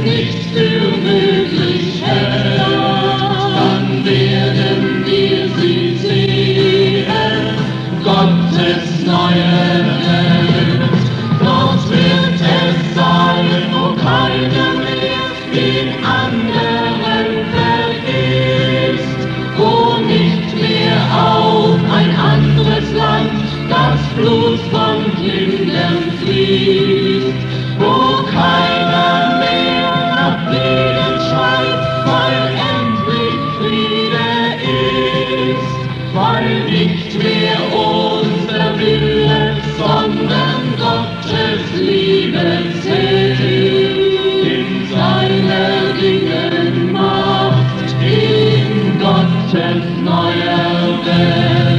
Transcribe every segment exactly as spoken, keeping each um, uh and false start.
nichts für möglich hält, dann werden wir sie sehen, Gottes neue Welt. Dort wird es sein, wo keiner mehr den anderen vergisst, wo nicht mehr auf ein anderes Land das Blut von Kindern fließt, wo keiner mehr nach Frieden schreit, weil endlich Friede ist, weil nicht mehr unser Wille, sondern Gottes Liebe zählt, in seiner Dinge Macht, in Gottes neuer Welt.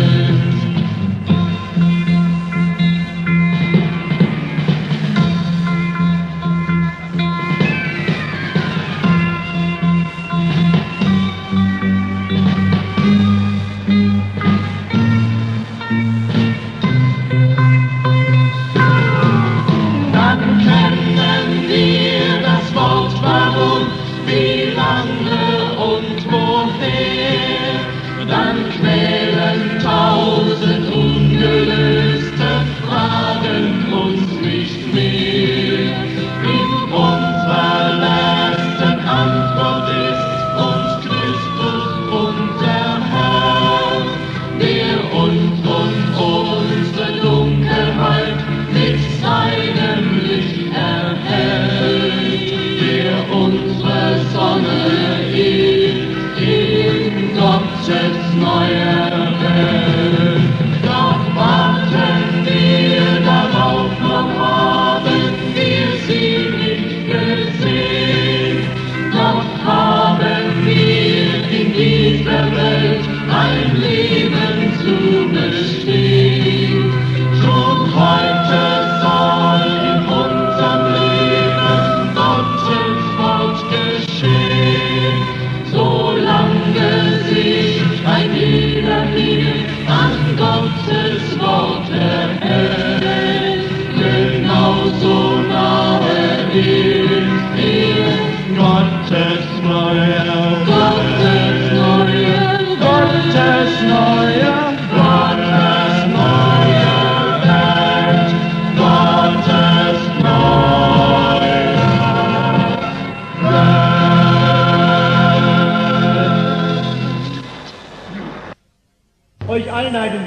Euch allen einen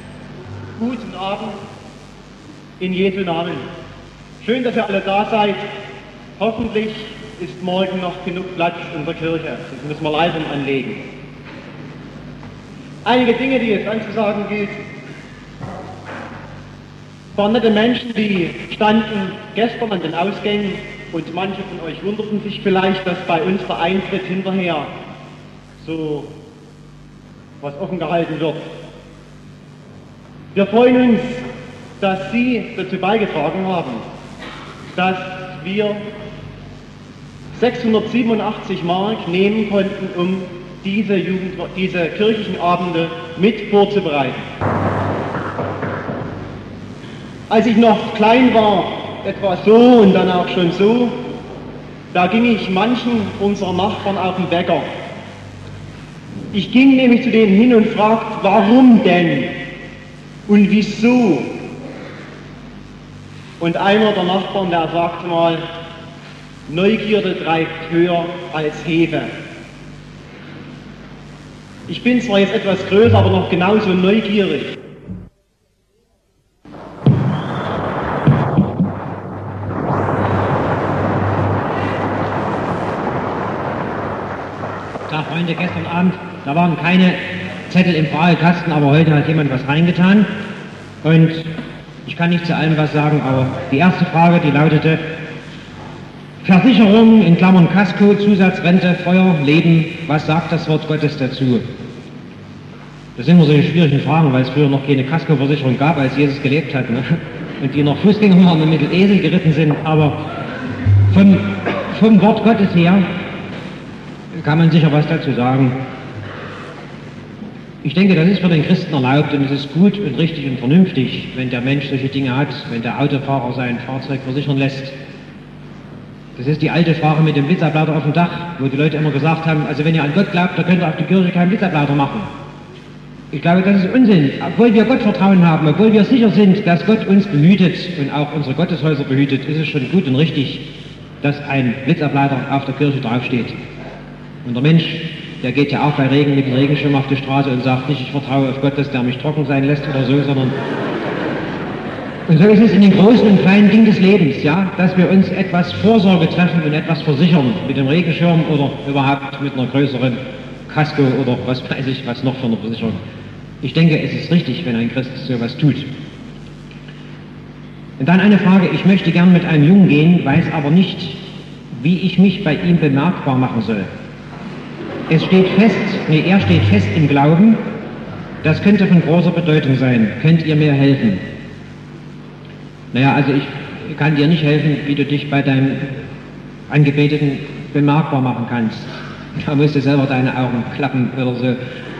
guten Abend in Jesu Namen. Schön, dass ihr alle da seid. Hoffentlich ist morgen noch genug Platz in der Kirche. Das müssen wir Leitern anlegen. Einige Dinge, die es anzusagen gilt. Ein paar nette Menschen, die standen gestern an den Ausgängen und manche von euch wunderten sich vielleicht, dass bei uns der Eintritt hinterher so was offen gehalten wird. Wir freuen uns, dass Sie dazu beigetragen haben, dass wir sechshundertsiebenundachtzig Mark nehmen konnten, um diese, Jugend, diese kirchlichen Abende mit vorzubereiten. Als ich noch klein war, etwa so und dann auch schon so, da ging ich manchen unserer Nachbarn auf den Wecker. Ich ging nämlich zu denen hin und fragte, warum denn und wieso? Und einer der Nachbarn, der sagte mal, Neugierde treibt höher als Hefe. Ich bin zwar jetzt etwas größer, aber noch genauso neugierig. Tag, Freunde, gestern Abend, da waren keine Zettel im Fragekasten, aber heute hat jemand was reingetan. Und ich kann nicht zu allem was sagen, aber die erste Frage, die lautete, Versicherung in Klammern Kasko, Zusatzrente, Feuer, Leben, was sagt das Wort Gottes dazu? Das sind immer solche schwierigen Fragen, weil es früher noch keine Kaskoversicherung gab, als Jesus gelebt hat, ne? Und die noch Fußgänger waren und mit dem Esel geritten sind, aber vom, vom Wort Gottes her kann man sicher was dazu sagen. Ich denke, das ist für den Christen erlaubt und es ist gut und richtig und vernünftig, wenn der Mensch solche Dinge hat, wenn der Autofahrer sein Fahrzeug versichern lässt. Das ist die alte Frage mit dem Blitzableiter auf dem Dach, wo die Leute immer gesagt haben, also wenn ihr an Gott glaubt, dann könnt ihr auf die Kirche keinen Blitzableiter machen. Ich glaube, das ist Unsinn. Obwohl wir Gott Vertrauen haben, obwohl wir sicher sind, dass Gott uns behütet und auch unsere Gotteshäuser behütet, ist es schon gut und richtig, dass ein Blitzableiter auf der Kirche draufsteht. Und der Mensch, der geht ja auch bei Regen mit dem Regenschirm auf die Straße und sagt nicht, ich vertraue auf Gott, dass der mich trocken sein lässt oder so, sondern... Und so ist es in den großen und kleinen Dingen des Lebens, ja, dass wir uns etwas Vorsorge treffen und etwas versichern mit dem Regenschirm oder überhaupt mit einer größeren Kasko oder was weiß ich, was noch für eine Versicherung. Ich denke, es ist richtig, wenn ein Christ so etwas tut. Und dann eine Frage, ich möchte gern mit einem Jungen gehen, weiß aber nicht, wie ich mich bei ihm bemerkbar machen soll. Es steht fest, nee, er steht fest im Glauben, das könnte von großer Bedeutung sein. Könnt ihr mir helfen? Naja, also ich kann dir nicht helfen, wie du dich bei deinem Angebeteten bemerkbar machen kannst. Da musst du selber deine Augen klappen oder so.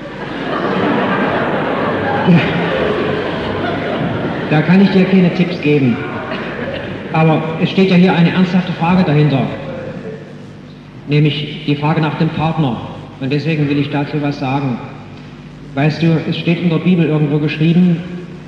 Da kann ich dir keine Tipps geben. Aber es steht ja hier eine ernsthafte Frage dahinter. Nämlich die Frage nach dem Partner. Und deswegen will ich dazu was sagen. Weißt du, es steht in der Bibel irgendwo geschrieben,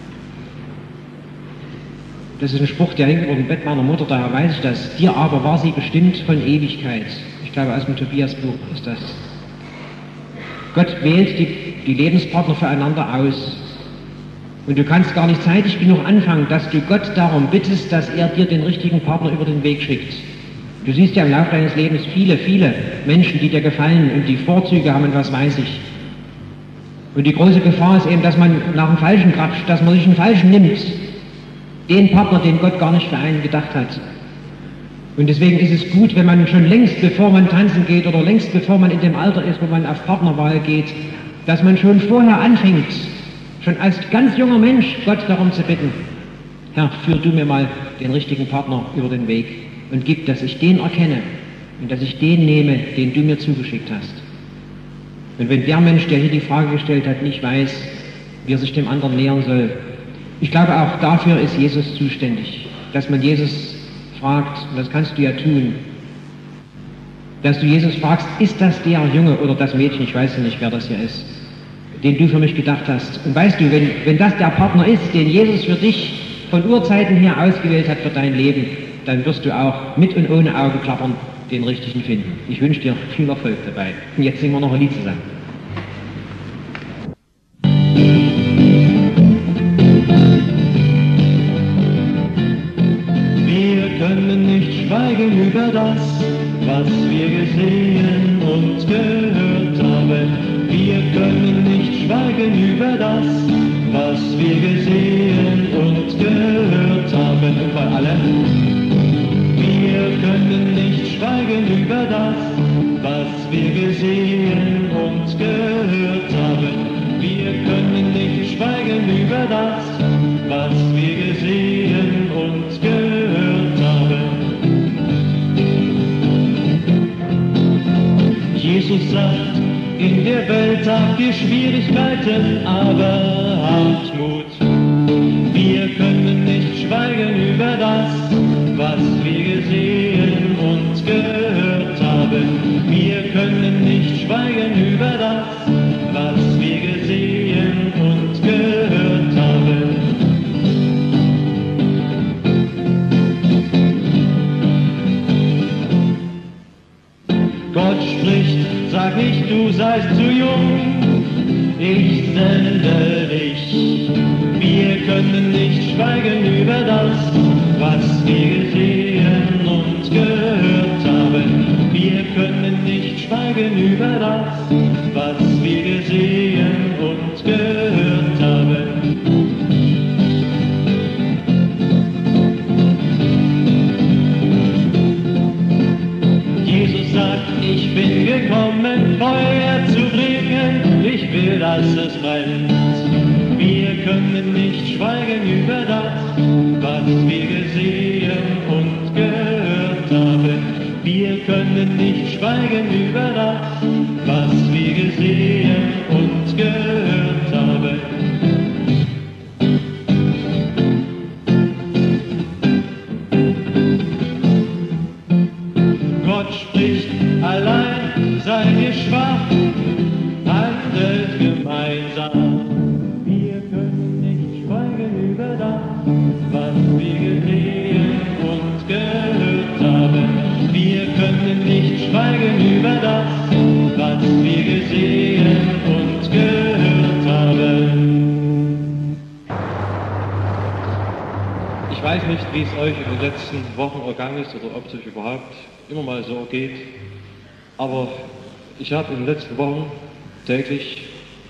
das ist ein Spruch, der hängt über dem Bett meiner Mutter, daher weiß ich das. Dir aber war sie bestimmt von Ewigkeit. Ich glaube, aus dem Tobias-Buch ist das. Gott wählt die, die Lebenspartner füreinander aus. Und du kannst gar nicht zeitig genug anfangen, dass du Gott darum bittest, dass er dir den richtigen Partner über den Weg schickt. Du siehst ja im Laufe deines Lebens viele, viele Menschen, die dir gefallen und die Vorzüge haben und was weiß ich. Und die große Gefahr ist eben, dass man nach dem Falschen grapscht, dass man sich einen Falschen nimmt. Den Partner, den Gott gar nicht für einen gedacht hat. Und deswegen ist es gut, wenn man schon längst, bevor man tanzen geht oder längst, bevor man in dem Alter ist, wo man auf Partnerwahl geht, dass man schon vorher anfängt, schon als ganz junger Mensch Gott darum zu bitten, Herr, führ du mir mal den richtigen Partner über den Weg und gib, dass ich den erkenne und dass ich den nehme, den du mir zugeschickt hast. Und wenn der Mensch, der hier die Frage gestellt hat, nicht weiß, wie er sich dem anderen nähern soll, ich glaube, auch dafür ist Jesus zuständig, dass man Jesus fragt, und das kannst du ja tun, dass du Jesus fragst, ist das der Junge oder das Mädchen, ich weiß ja nicht, wer das hier ist, den du für mich gedacht hast. Und weißt du, wenn, wenn das der Partner ist, den Jesus für dich von Urzeiten her ausgewählt hat für dein Leben, dann wirst du auch mit und ohne Augenklappern den richtigen finden. Ich wünsche dir viel Erfolg dabei. Und jetzt singen wir noch ein Lied zusammen. Über das, was wir gesehen und gehört haben. Wir können nicht schweigen über das, was wir gesehen und gehört haben. Bei allen. Wir können nicht schweigen über das, was wir gesehen und gehört haben. Wir können nicht schweigen über das, was wir gesehen und gehört haben. Jesus sagt, in der Welt habt ihr Schwierigkeiten, aber habt Mut. Wir können nicht schweigen über das, was wir gesehen und gehört haben. Wir können nicht schweigen über das, was wir gesehen und gehört haben. Gott spricht, sag nicht, du seist zu jung, ich sende dich. Wir können nicht schweigen über das, was wir gesehen und gehört haben. Wir können nicht schweigen über das, was wir gesehen und gehört haben. Ich bin gekommen, Feuer zu bringen, ich will, dass es brennt. Wir können nicht schweigen über das, was wir gesehen und gehört haben. Wir können nicht schweigen über das, was wir gesehen und gehört haben. Gott spricht, allein seid ihr schwach, handelt gemeinsam. Wir können nicht schweigen über das, was wir gesehen und gehört haben. Wir können nicht schweigen über das, was wir gesehen und gehört haben. Ich weiß nicht, wie es euch in den letzten Wochen ergangen ist oder ob es euch überhaupt immer mal so geht, aber ich habe in den letzten Wochen täglich,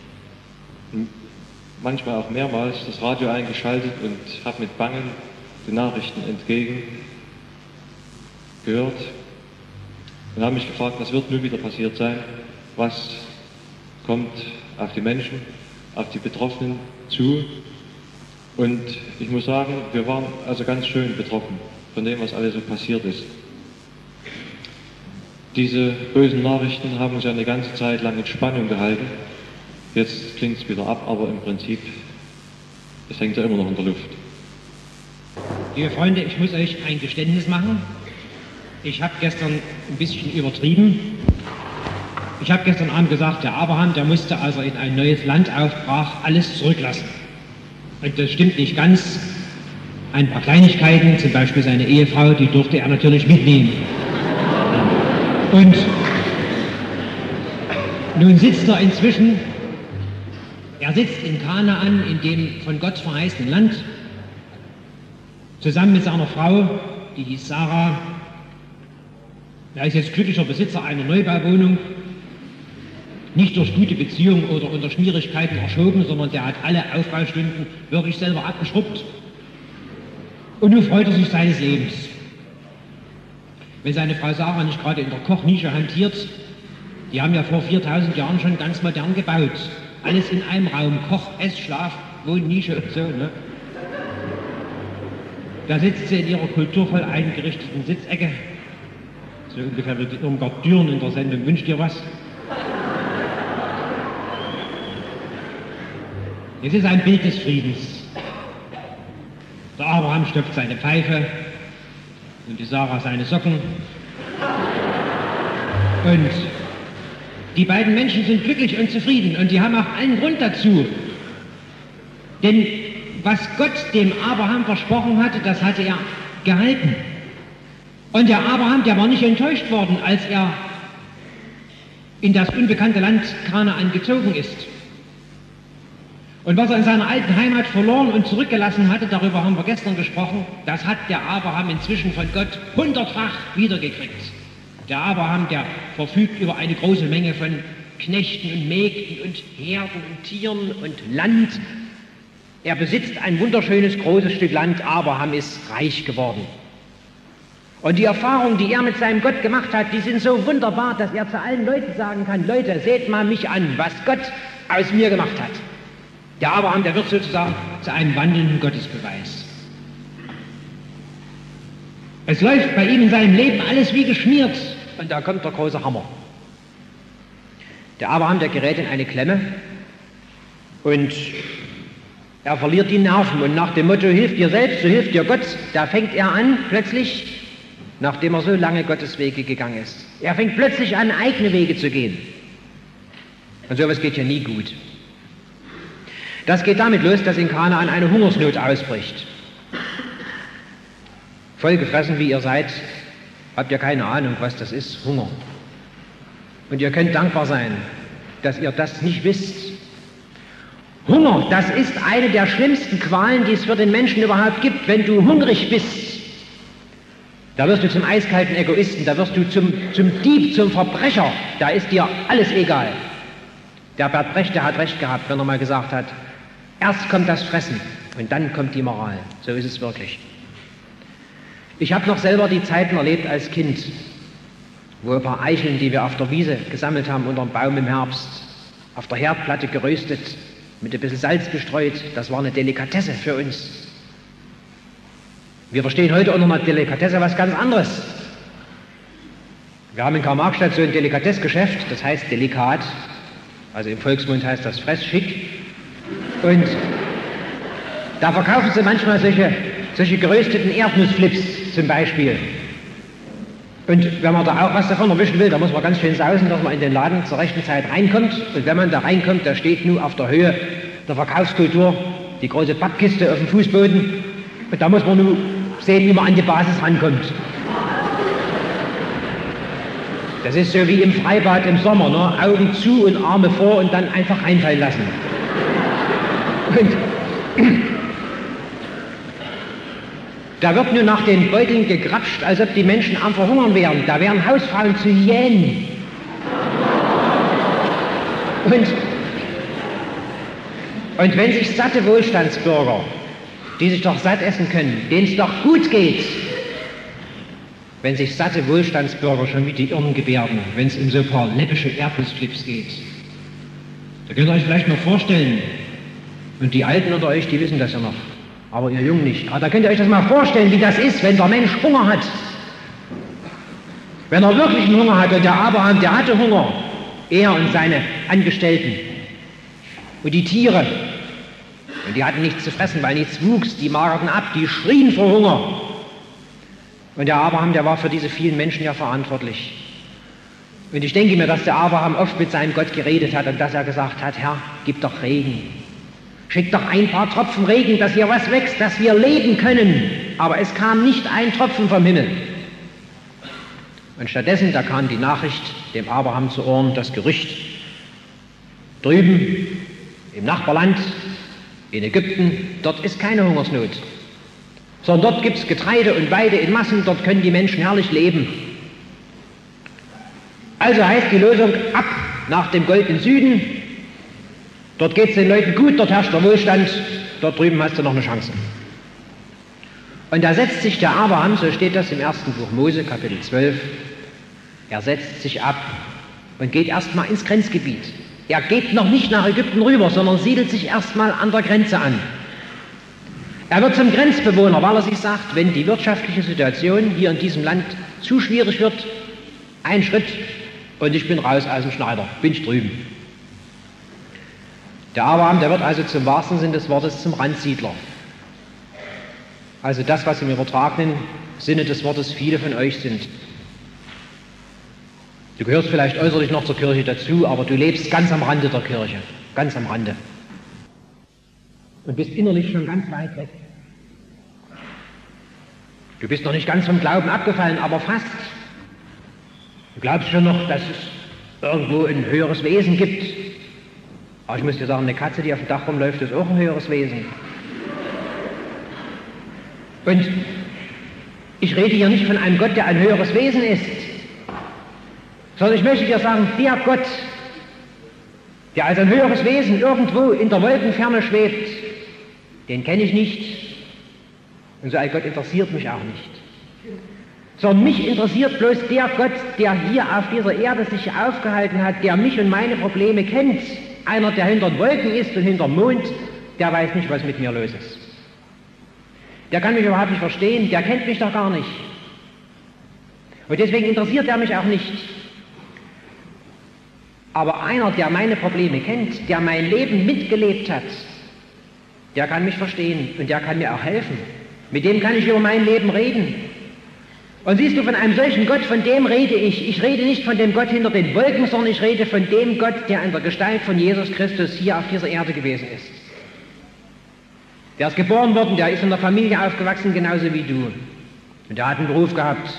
manchmal auch mehrmals, das Radio eingeschaltet und habe mit Bangen den Nachrichten entgegen gehört und habe mich gefragt, was wird nun wieder passiert sein, was kommt auf die Menschen, auf die Betroffenen zu. Und ich muss sagen, wir waren also ganz schön betroffen von dem, was alles so passiert ist. Diese bösen Nachrichten haben uns ja eine ganze Zeit lang in Spannung gehalten. Jetzt klingt es wieder ab, aber im Prinzip, es hängt ja immer noch in der Luft. Liebe Freunde, ich muss euch ein Geständnis machen. Ich habe gestern ein bisschen übertrieben. Ich habe gestern Abend gesagt, der Abraham, der musste, als er in ein neues Land aufbrach, alles zurücklassen. Und das stimmt nicht ganz. Ein paar Kleinigkeiten, zum Beispiel seine Ehefrau, die durfte er natürlich mitnehmen. Und nun sitzt er inzwischen, er sitzt in Kanaan, in dem von Gott verheißenen Land, zusammen mit seiner Frau, die hieß Sarah. Er ist jetzt glücklicher Besitzer einer Neubauwohnung, nicht durch gute Beziehungen oder unter Schwierigkeiten erschoben, sondern der hat alle Aufbaustunden wirklich selber abgeschrubbt. Und nun freut er sich seines Lebens. Wenn seine Frau Sarah nicht gerade in der Kochnische hantiert, die haben ja vor viertausend Jahren schon ganz modern gebaut. Alles in einem Raum, Koch, Ess, Schlaf, Wohnnische und so, ne? Da sitzt sie in ihrer kulturvoll eingerichteten Sitzecke, so ungefähr wie die Irmgard Düren in der Sendung Wünscht dir was? Es ist ein Bild des Friedens. Der Abraham stopft seine Pfeife und die Sarah seine Socken. Und die beiden Menschen sind glücklich und zufrieden und die haben auch allen Grund dazu. Denn was Gott dem Abraham versprochen hatte, das hatte er gehalten. Und der Abraham, der war nicht enttäuscht worden, als er in das unbekannte Land Kanaan gezogen ist. Und was er in seiner alten Heimat verloren und zurückgelassen hatte, darüber haben wir gestern gesprochen, das hat der Abraham inzwischen von Gott hundertfach wiedergekriegt. Der Abraham, der verfügt über eine große Menge von Knechten und Mägden und Herden und Tieren und Land. Er besitzt ein wunderschönes, großes Stück Land. Abraham ist reich geworden. Und die Erfahrungen, die er mit seinem Gott gemacht hat, die sind so wunderbar, dass er zu allen Leuten sagen kann, Leute, seht mal mich an, was Gott aus mir gemacht hat. Der Abraham, der wird sozusagen zu einem wandelnden Gottesbeweis. Es läuft bei ihm in seinem Leben alles wie geschmiert. Und da kommt der große Hammer. Der Abraham, der gerät in eine Klemme und er verliert die Nerven. Und nach dem Motto, hilf dir selbst, so hilft dir Gott, da fängt er an, plötzlich, nachdem er so lange Gottes Wege gegangen ist, er fängt plötzlich an, eigene Wege zu gehen. Und sowas geht ja nie gut. Das geht damit los, dass in Kanaan eine Hungersnot ausbricht. Vollgefressen wie ihr seid, habt ihr keine Ahnung, was das ist, Hunger. Und ihr könnt dankbar sein, dass ihr das nicht wisst. Hunger, das ist eine der schlimmsten Qualen, die es für den Menschen überhaupt gibt. Wenn du hungrig bist, da wirst du zum eiskalten Egoisten, da wirst du zum, zum Dieb, zum Verbrecher, da ist dir alles egal. Der Bert Brecht, der hat recht gehabt, wenn er mal gesagt hat, erst kommt das Fressen und dann kommt die Moral. So ist es wirklich. Ich habe noch selber die Zeiten erlebt als Kind, wo ein paar Eicheln, die wir auf der Wiese gesammelt haben, unter dem Baum im Herbst, auf der Herdplatte geröstet, mit ein bisschen Salz bestreut, das war eine Delikatesse für uns. Wir verstehen heute unter einer Delikatesse was ganz anderes. Wir haben in Karl-Marx-Stadt so ein Delikatessgeschäft, das heißt delikat, also im Volksmund heißt das Fressschick. Und da verkaufen sie manchmal solche, solche gerösteten Erdnussflips zum Beispiel. Und wenn man da auch was davon erwischen will, da muss man ganz schön sausen, dass man in den Laden zur rechten Zeit reinkommt. Und wenn man da reinkommt, da steht nur auf der Höhe der Verkaufskultur die große Pappkiste auf dem Fußboden. Und da muss man nur sehen, wie man an die Basis rankommt. Das ist so wie im Freibad im Sommer, ne? Augen zu und Arme vor und dann einfach reinfallen lassen. Und da wird nur nach den Beuteln gegrapscht, als ob die Menschen am Verhungern wären. Da wären Hausfrauen zu Hyänen. Und, und wenn sich satte Wohlstandsbürger, die sich doch satt essen können, denen es doch gut geht, wenn sich satte Wohlstandsbürger schon wie die Irren gebärden, wenn es um so ein paar läppische Erdnussflips geht, da könnt ihr euch vielleicht mal vorstellen, und die Alten unter euch, die wissen das ja noch, aber ihr Jungen nicht. Aber da könnt ihr euch das mal vorstellen, wie das ist, wenn der Mensch Hunger hat. Wenn er wirklich einen Hunger hat, und der Abraham, der hatte Hunger, er und seine Angestellten und die Tiere, und die hatten nichts zu fressen, weil nichts wuchs, die magerten ab, die schrien vor Hunger. Und der Abraham, der war für diese vielen Menschen ja verantwortlich. Und ich denke mir, dass der Abraham oft mit seinem Gott geredet hat und dass er gesagt hat, Herr, gib doch Regen. Schick doch ein paar Tropfen Regen, dass hier was wächst, dass wir leben können. Aber es kam nicht ein Tropfen vom Himmel. Und stattdessen, da kam die Nachricht dem Abraham zu Ohren, das Gerücht, drüben im Nachbarland, in Ägypten, dort ist keine Hungersnot. Sondern dort gibt es Getreide und Weide in Massen, dort können die Menschen herrlich leben. Also heißt die Lösung, ab nach dem goldenen Süden, dort geht es den Leuten gut, dort herrscht der Wohlstand, dort drüben hast du noch eine Chance. Und da setzt sich der Abraham, so steht das im ersten Buch Mose, Kapitel zwölf, er setzt sich ab und geht erstmal ins Grenzgebiet. Er geht noch nicht nach Ägypten rüber, sondern siedelt sich erstmal an der Grenze an. Er wird zum Grenzbewohner, weil er sich sagt, wenn die wirtschaftliche Situation hier in diesem Land zu schwierig wird, ein Schritt und ich bin raus aus dem Schneider, bin ich drüben. Der Abraham, der wird also zum wahrsten Sinn des Wortes zum Randsiedler. Also das, was im übertragenen Sinne des Wortes viele von euch sind. Du gehörst vielleicht äußerlich noch zur Kirche dazu, aber du lebst ganz am Rande der Kirche, ganz am Rande. Und bist innerlich schon ganz weit weg. Du bist noch nicht ganz vom Glauben abgefallen, aber fast. Du glaubst schon noch, dass es irgendwo ein höheres Wesen gibt. Aber ich muss dir sagen, eine Katze, die auf dem Dach rumläuft, ist auch ein höheres Wesen. Und ich rede hier nicht von einem Gott, der ein höheres Wesen ist, sondern ich möchte dir sagen, der Gott, der als ein höheres Wesen irgendwo in der Wolkenferne schwebt, den kenne ich nicht. Und so ein Gott interessiert mich auch nicht. Sondern mich interessiert bloß der Gott, der hier auf dieser Erde sich aufgehalten hat, der mich und meine Probleme kennt. Einer, der hinter den Wolken ist und hinter dem Mond, der weiß nicht, was mit mir los ist. Der kann mich überhaupt nicht verstehen, der kennt mich doch gar nicht. Und deswegen interessiert er mich auch nicht. Aber einer, der meine Probleme kennt, der mein Leben mitgelebt hat, der kann mich verstehen und der kann mir auch helfen. Mit dem kann ich über mein Leben reden. Und siehst du, von einem solchen Gott, von dem rede ich. Ich rede nicht von dem Gott hinter den Wolken, sondern ich rede von dem Gott, der in der Gestalt von Jesus Christus hier auf dieser Erde gewesen ist. Der ist geboren worden, der ist in der Familie aufgewachsen, genauso wie du. Und der hat einen Beruf gehabt.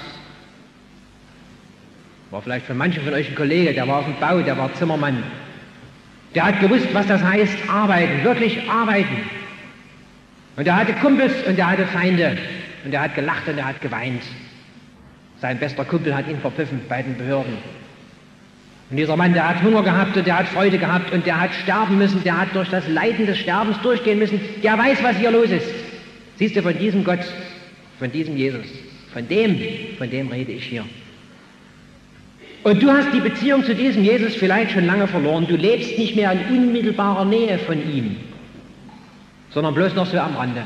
War vielleicht für manche von euch ein Kollege, der war auf dem Bau, der war Zimmermann. Der hat gewusst, was das heißt, arbeiten, wirklich arbeiten. Und er hatte Kumpels und er hatte Feinde. Und er hat gelacht und er hat geweint. Sein bester Kumpel hat ihn verpfiffen bei den Behörden. Und dieser Mann, der hat Hunger gehabt und der hat Freude gehabt und der hat sterben müssen, der hat durch das Leiden des Sterbens durchgehen müssen. Der weiß, was hier los ist. Siehst du, von diesem Gott, von diesem Jesus, von dem, von dem rede ich hier. Und du hast die Beziehung zu diesem Jesus vielleicht schon lange verloren. Du lebst nicht mehr in unmittelbarer Nähe von ihm, sondern bloß noch so am Rande.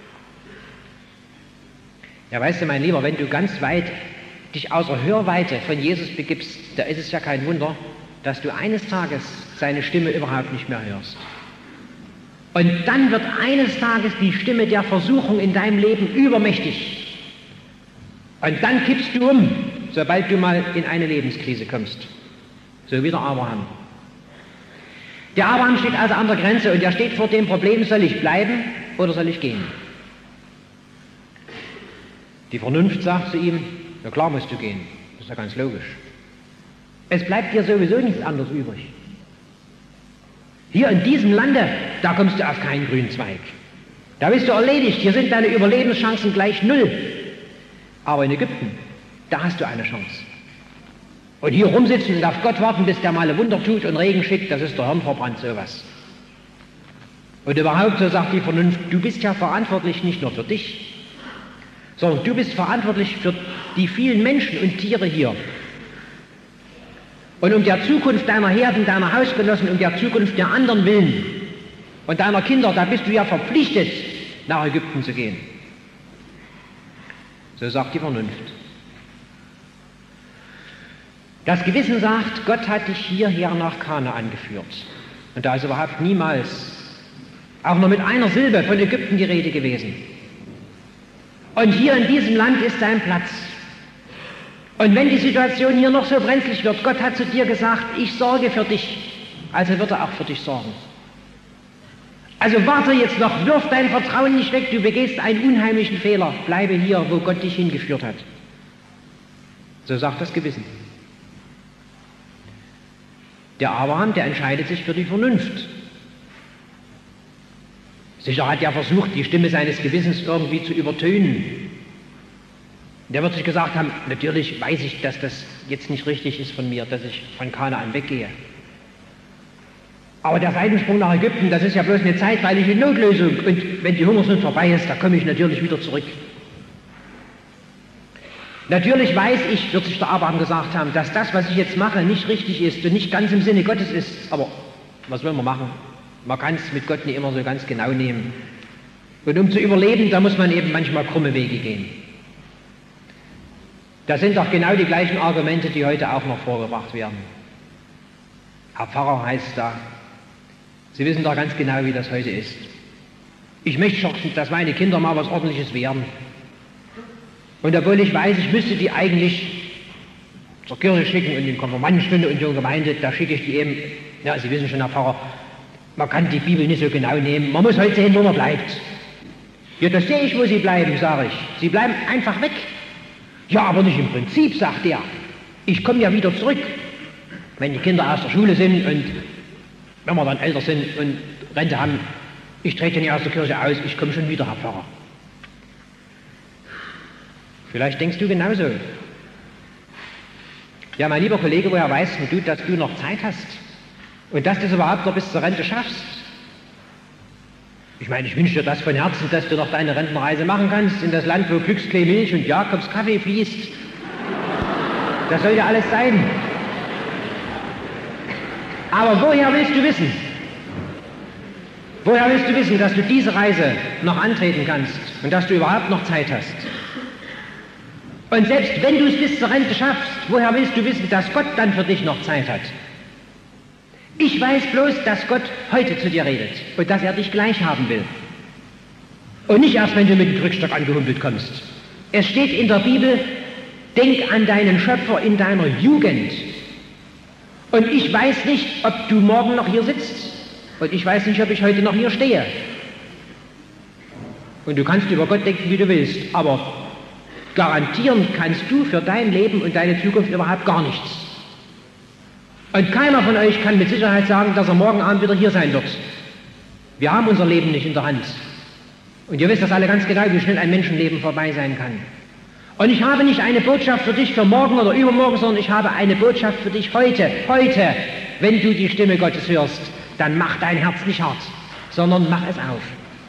Ja, weißt du, mein Lieber, wenn du ganz weit dich außer Hörweite von Jesus begibst, da ist es ja kein Wunder, dass du eines Tages seine Stimme überhaupt nicht mehr hörst. Und dann wird eines Tages die Stimme der Versuchung in deinem Leben übermächtig. Und dann kippst du um sobald du mal in eine Lebenskrise kommst. So wie der Abraham. Der Abraham steht also an der Grenze und er steht vor dem Problem, soll ich bleiben oder soll ich gehen? Die Vernunft sagt zu ihm, na klar musst du gehen, das ist ja ganz logisch. Es bleibt dir sowieso nichts anderes übrig. Hier in diesem Lande, da kommst du auf keinen grünen Zweig. Da bist du erledigt, hier sind deine Überlebenschancen gleich null. Aber in Ägypten, da hast du eine Chance. Und hier rumsitzen und auf Gott warten, bis der mal ein Wunder tut und Regen schickt, das ist der Hirn verbrannt, sowas. Und überhaupt, so sagt die Vernunft, du bist ja verantwortlich nicht nur für dich, sondern du bist verantwortlich für die vielen Menschen und Tiere hier. Und um der Zukunft deiner Herden, deiner Hausgenossen, um der Zukunft der anderen willen und deiner Kinder, da bist du ja verpflichtet, nach Ägypten zu gehen. So sagt die Vernunft. Das Gewissen sagt, Gott hat dich hierher nach Kanaan geführt. Und da ist überhaupt niemals, auch nur mit einer Silbe von Ägypten die Rede gewesen. Und hier in diesem Land ist dein Platz. Und wenn die Situation hier noch so brenzlig wird, Gott hat zu dir gesagt, ich sorge für dich, also wird er auch für dich sorgen. Also warte jetzt noch, wirf dein Vertrauen nicht weg, du begehst einen unheimlichen Fehler, bleibe hier, wo Gott dich hingeführt hat. So sagt das Gewissen. Der Abraham, der entscheidet sich für die Vernunft. Sicher hat er versucht, die Stimme seines Gewissens irgendwie zu übertönen. Der wird sich gesagt haben, natürlich weiß ich, dass das jetzt nicht richtig ist von mir, dass ich von Kanaan weggehe. Aber der Seitensprung nach Ägypten, das ist ja bloß eine zeitweilige Notlösung. Und wenn die Hungersnot vorbei ist, da komme ich natürlich wieder zurück. Natürlich weiß ich, wird sich der Abraham gesagt haben, dass das, was ich jetzt mache, nicht richtig ist und nicht ganz im Sinne Gottes ist. Aber was will man machen? Man kann es mit Gott nicht immer so ganz genau nehmen. Und um zu überleben, da muss man eben manchmal krumme Wege gehen. Das sind doch genau die gleichen Argumente, die heute auch noch vorgebracht werden. Herr Pfarrer, heißt es da, Sie wissen doch ganz genau, wie das heute ist. Ich möchte schon, dass meine Kinder mal was Ordentliches werden. Und obwohl ich weiß, ich müsste die eigentlich zur Kirche schicken und in Konfirmandenstunde und zur Gemeinde, da schicke ich die eben, ja, Sie wissen schon, Herr Pfarrer, man kann die Bibel nicht so genau nehmen, man muss heute sehen, wo man bleibt. Ja, das sehe ich, wo Sie bleiben, sage ich. Sie bleiben einfach weg. Ja, aber nicht im Prinzip, sagt er. Ich komme ja wieder zurück, wenn die Kinder aus der Schule sind und wenn wir dann älter sind und Rente haben. Ich trete nicht aus der Kirche aus, ich komme schon wieder, Herr Pfarrer. Vielleicht denkst du genauso. Ja, mein lieber Kollege, woher weißt du, dass du noch Zeit hast und dass du es überhaupt noch bis zur Rente schaffst? Ich meine, ich wünsche dir das von Herzen, dass du noch deine Rentenreise machen kannst in das Land, wo Glücksklee Milch und Jakobs Kaffee fließt. Das soll ja alles sein. Aber woher willst du wissen? Woher willst du wissen, dass du diese Reise noch antreten kannst und dass du überhaupt noch Zeit hast? Und selbst wenn du es bis zur Rente schaffst, woher willst du wissen, dass Gott dann für dich noch Zeit hat? Ich weiß bloß, dass Gott heute zu dir redet und dass er dich gleich haben will. Und nicht erst, wenn du mit dem Krückstock angehumpelt kommst. Es steht in der Bibel, denk an deinen Schöpfer in deiner Jugend. Und ich weiß nicht, ob du morgen noch hier sitzt. Und ich weiß nicht, ob ich heute noch hier stehe. Und du kannst über Gott denken, wie du willst. Aber garantieren kannst du für dein Leben und deine Zukunft überhaupt gar nichts. Und keiner von euch kann mit Sicherheit sagen, dass er morgen Abend wieder hier sein wird. Wir haben unser Leben nicht in der Hand. Und ihr wisst das alle ganz genau, wie schnell ein Menschenleben vorbei sein kann. Und ich habe nicht eine Botschaft für dich für morgen oder übermorgen, sondern ich habe eine Botschaft für dich heute. Heute, wenn du die Stimme Gottes hörst, dann mach dein Herz nicht hart, sondern mach es auf.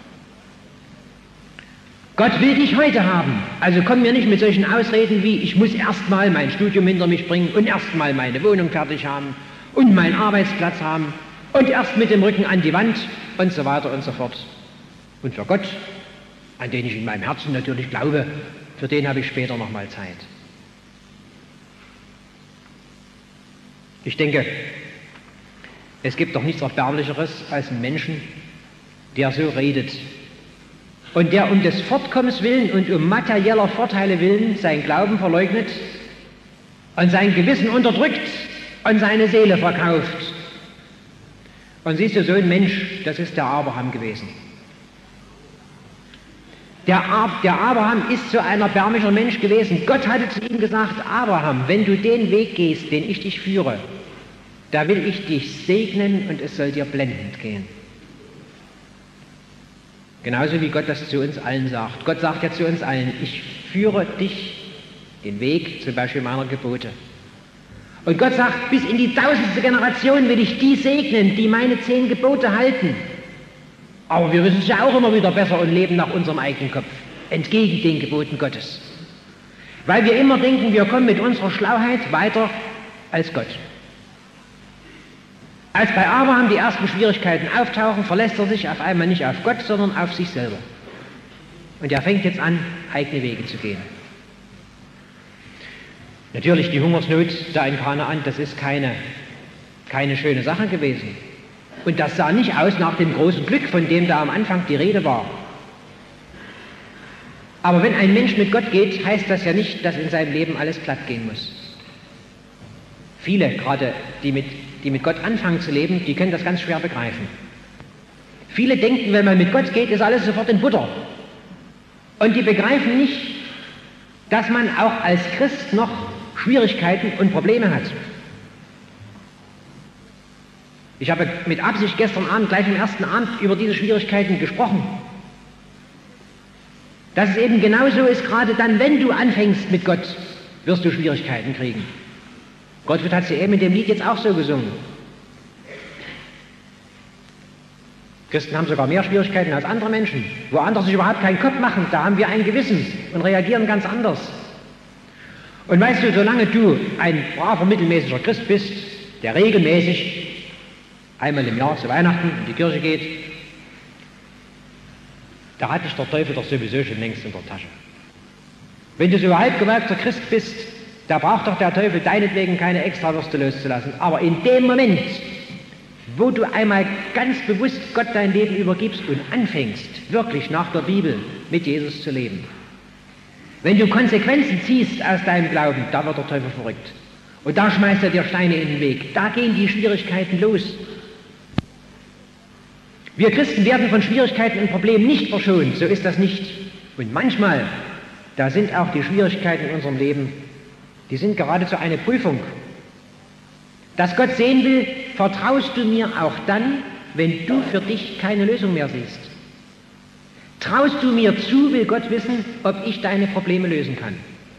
Gott will dich heute haben. Also komm mir nicht mit solchen Ausreden wie, ich muss erstmal mein Studium hinter mich bringen und erstmal meine Wohnung fertig haben und meinen Arbeitsplatz haben und erst mit dem Rücken an die Wand und so weiter und so fort. Und für Gott, an den ich in meinem Herzen natürlich glaube, für den habe ich später noch mal Zeit. Ich denke, es gibt doch nichts Erbärmlicheres als einen Menschen, der so redet und der um des Fortkommens willen und um materieller Vorteile willen seinen Glauben verleugnet und sein Gewissen unterdrückt und seine Seele verkauft. Und siehst du, so ein Mensch, das ist der Abraham gewesen. Der, Ab, der Abraham ist so ein erbärmlicher Mensch gewesen. Gott hatte zu ihm gesagt, Abraham, wenn du den Weg gehst, den ich dich führe, da will ich dich segnen und es soll dir blendend gehen. Genauso wie Gott das zu uns allen sagt. Gott sagt ja zu uns allen, ich führe dich den Weg, zum Beispiel meiner Gebote. Und Gott sagt, bis in die tausendste Generation will ich die segnen, die meine zehn Gebote halten. Aber wir wissen es ja auch immer wieder besser und leben nach unserem eigenen Kopf, entgegen den Geboten Gottes. Weil wir immer denken, wir kommen mit unserer Schlauheit weiter als Gott. Als bei Abraham die ersten Schwierigkeiten auftauchen, verlässt er sich auf einmal nicht auf Gott, sondern auf sich selber. Und er fängt jetzt an, eigene Wege zu gehen. Natürlich, die Hungersnot da in Kanaan, das ist keine, keine schöne Sache gewesen. Und das sah nicht aus nach dem großen Glück, von dem da am Anfang die Rede war. Aber wenn ein Mensch mit Gott geht, heißt das ja nicht, dass in seinem Leben alles glatt gehen muss. Viele, gerade die mit, die mit Gott anfangen zu leben, die können das ganz schwer begreifen. Viele denken, wenn man mit Gott geht, ist alles sofort in Butter. Und die begreifen nicht, dass man auch als Christ noch Schwierigkeiten und Probleme hat. Ich habe mit Absicht gestern Abend, gleich am ersten Abend, über diese Schwierigkeiten gesprochen. Dass es eben genauso ist, gerade dann, wenn du anfängst mit Gott, wirst du Schwierigkeiten kriegen. Gottfried hat sie eben in dem Lied jetzt auch so gesungen. Christen haben sogar mehr Schwierigkeiten als andere Menschen. Wo andere sich überhaupt keinen Kopf machen, da haben wir ein Gewissen und reagieren ganz anders. Und weißt du, solange du ein braver, mittelmäßiger Christ bist, der regelmäßig einmal im Jahr zu Weihnachten in die Kirche geht, da hat dich der Teufel doch sowieso schon längst in der Tasche. Wenn du so halbgewalkter Christ bist, da braucht doch der Teufel deinetwegen keine Extrawürste loszulassen. Aber in dem Moment, wo du einmal ganz bewusst Gott dein Leben übergibst und anfängst, wirklich nach der Bibel mit Jesus zu leben, wenn du Konsequenzen ziehst aus deinem Glauben, da wird der Teufel verrückt. Und da schmeißt er dir Steine in den Weg. Da gehen die Schwierigkeiten los. Wir Christen werden von Schwierigkeiten und Problemen nicht verschont, so ist das nicht. Und manchmal, da sind auch die Schwierigkeiten in unserem Leben, die sind geradezu eine Prüfung. Dass Gott sehen will, vertraust du mir auch dann, wenn du für dich keine Lösung mehr siehst. Traust du mir zu, will Gott wissen, ob ich deine Probleme lösen kann.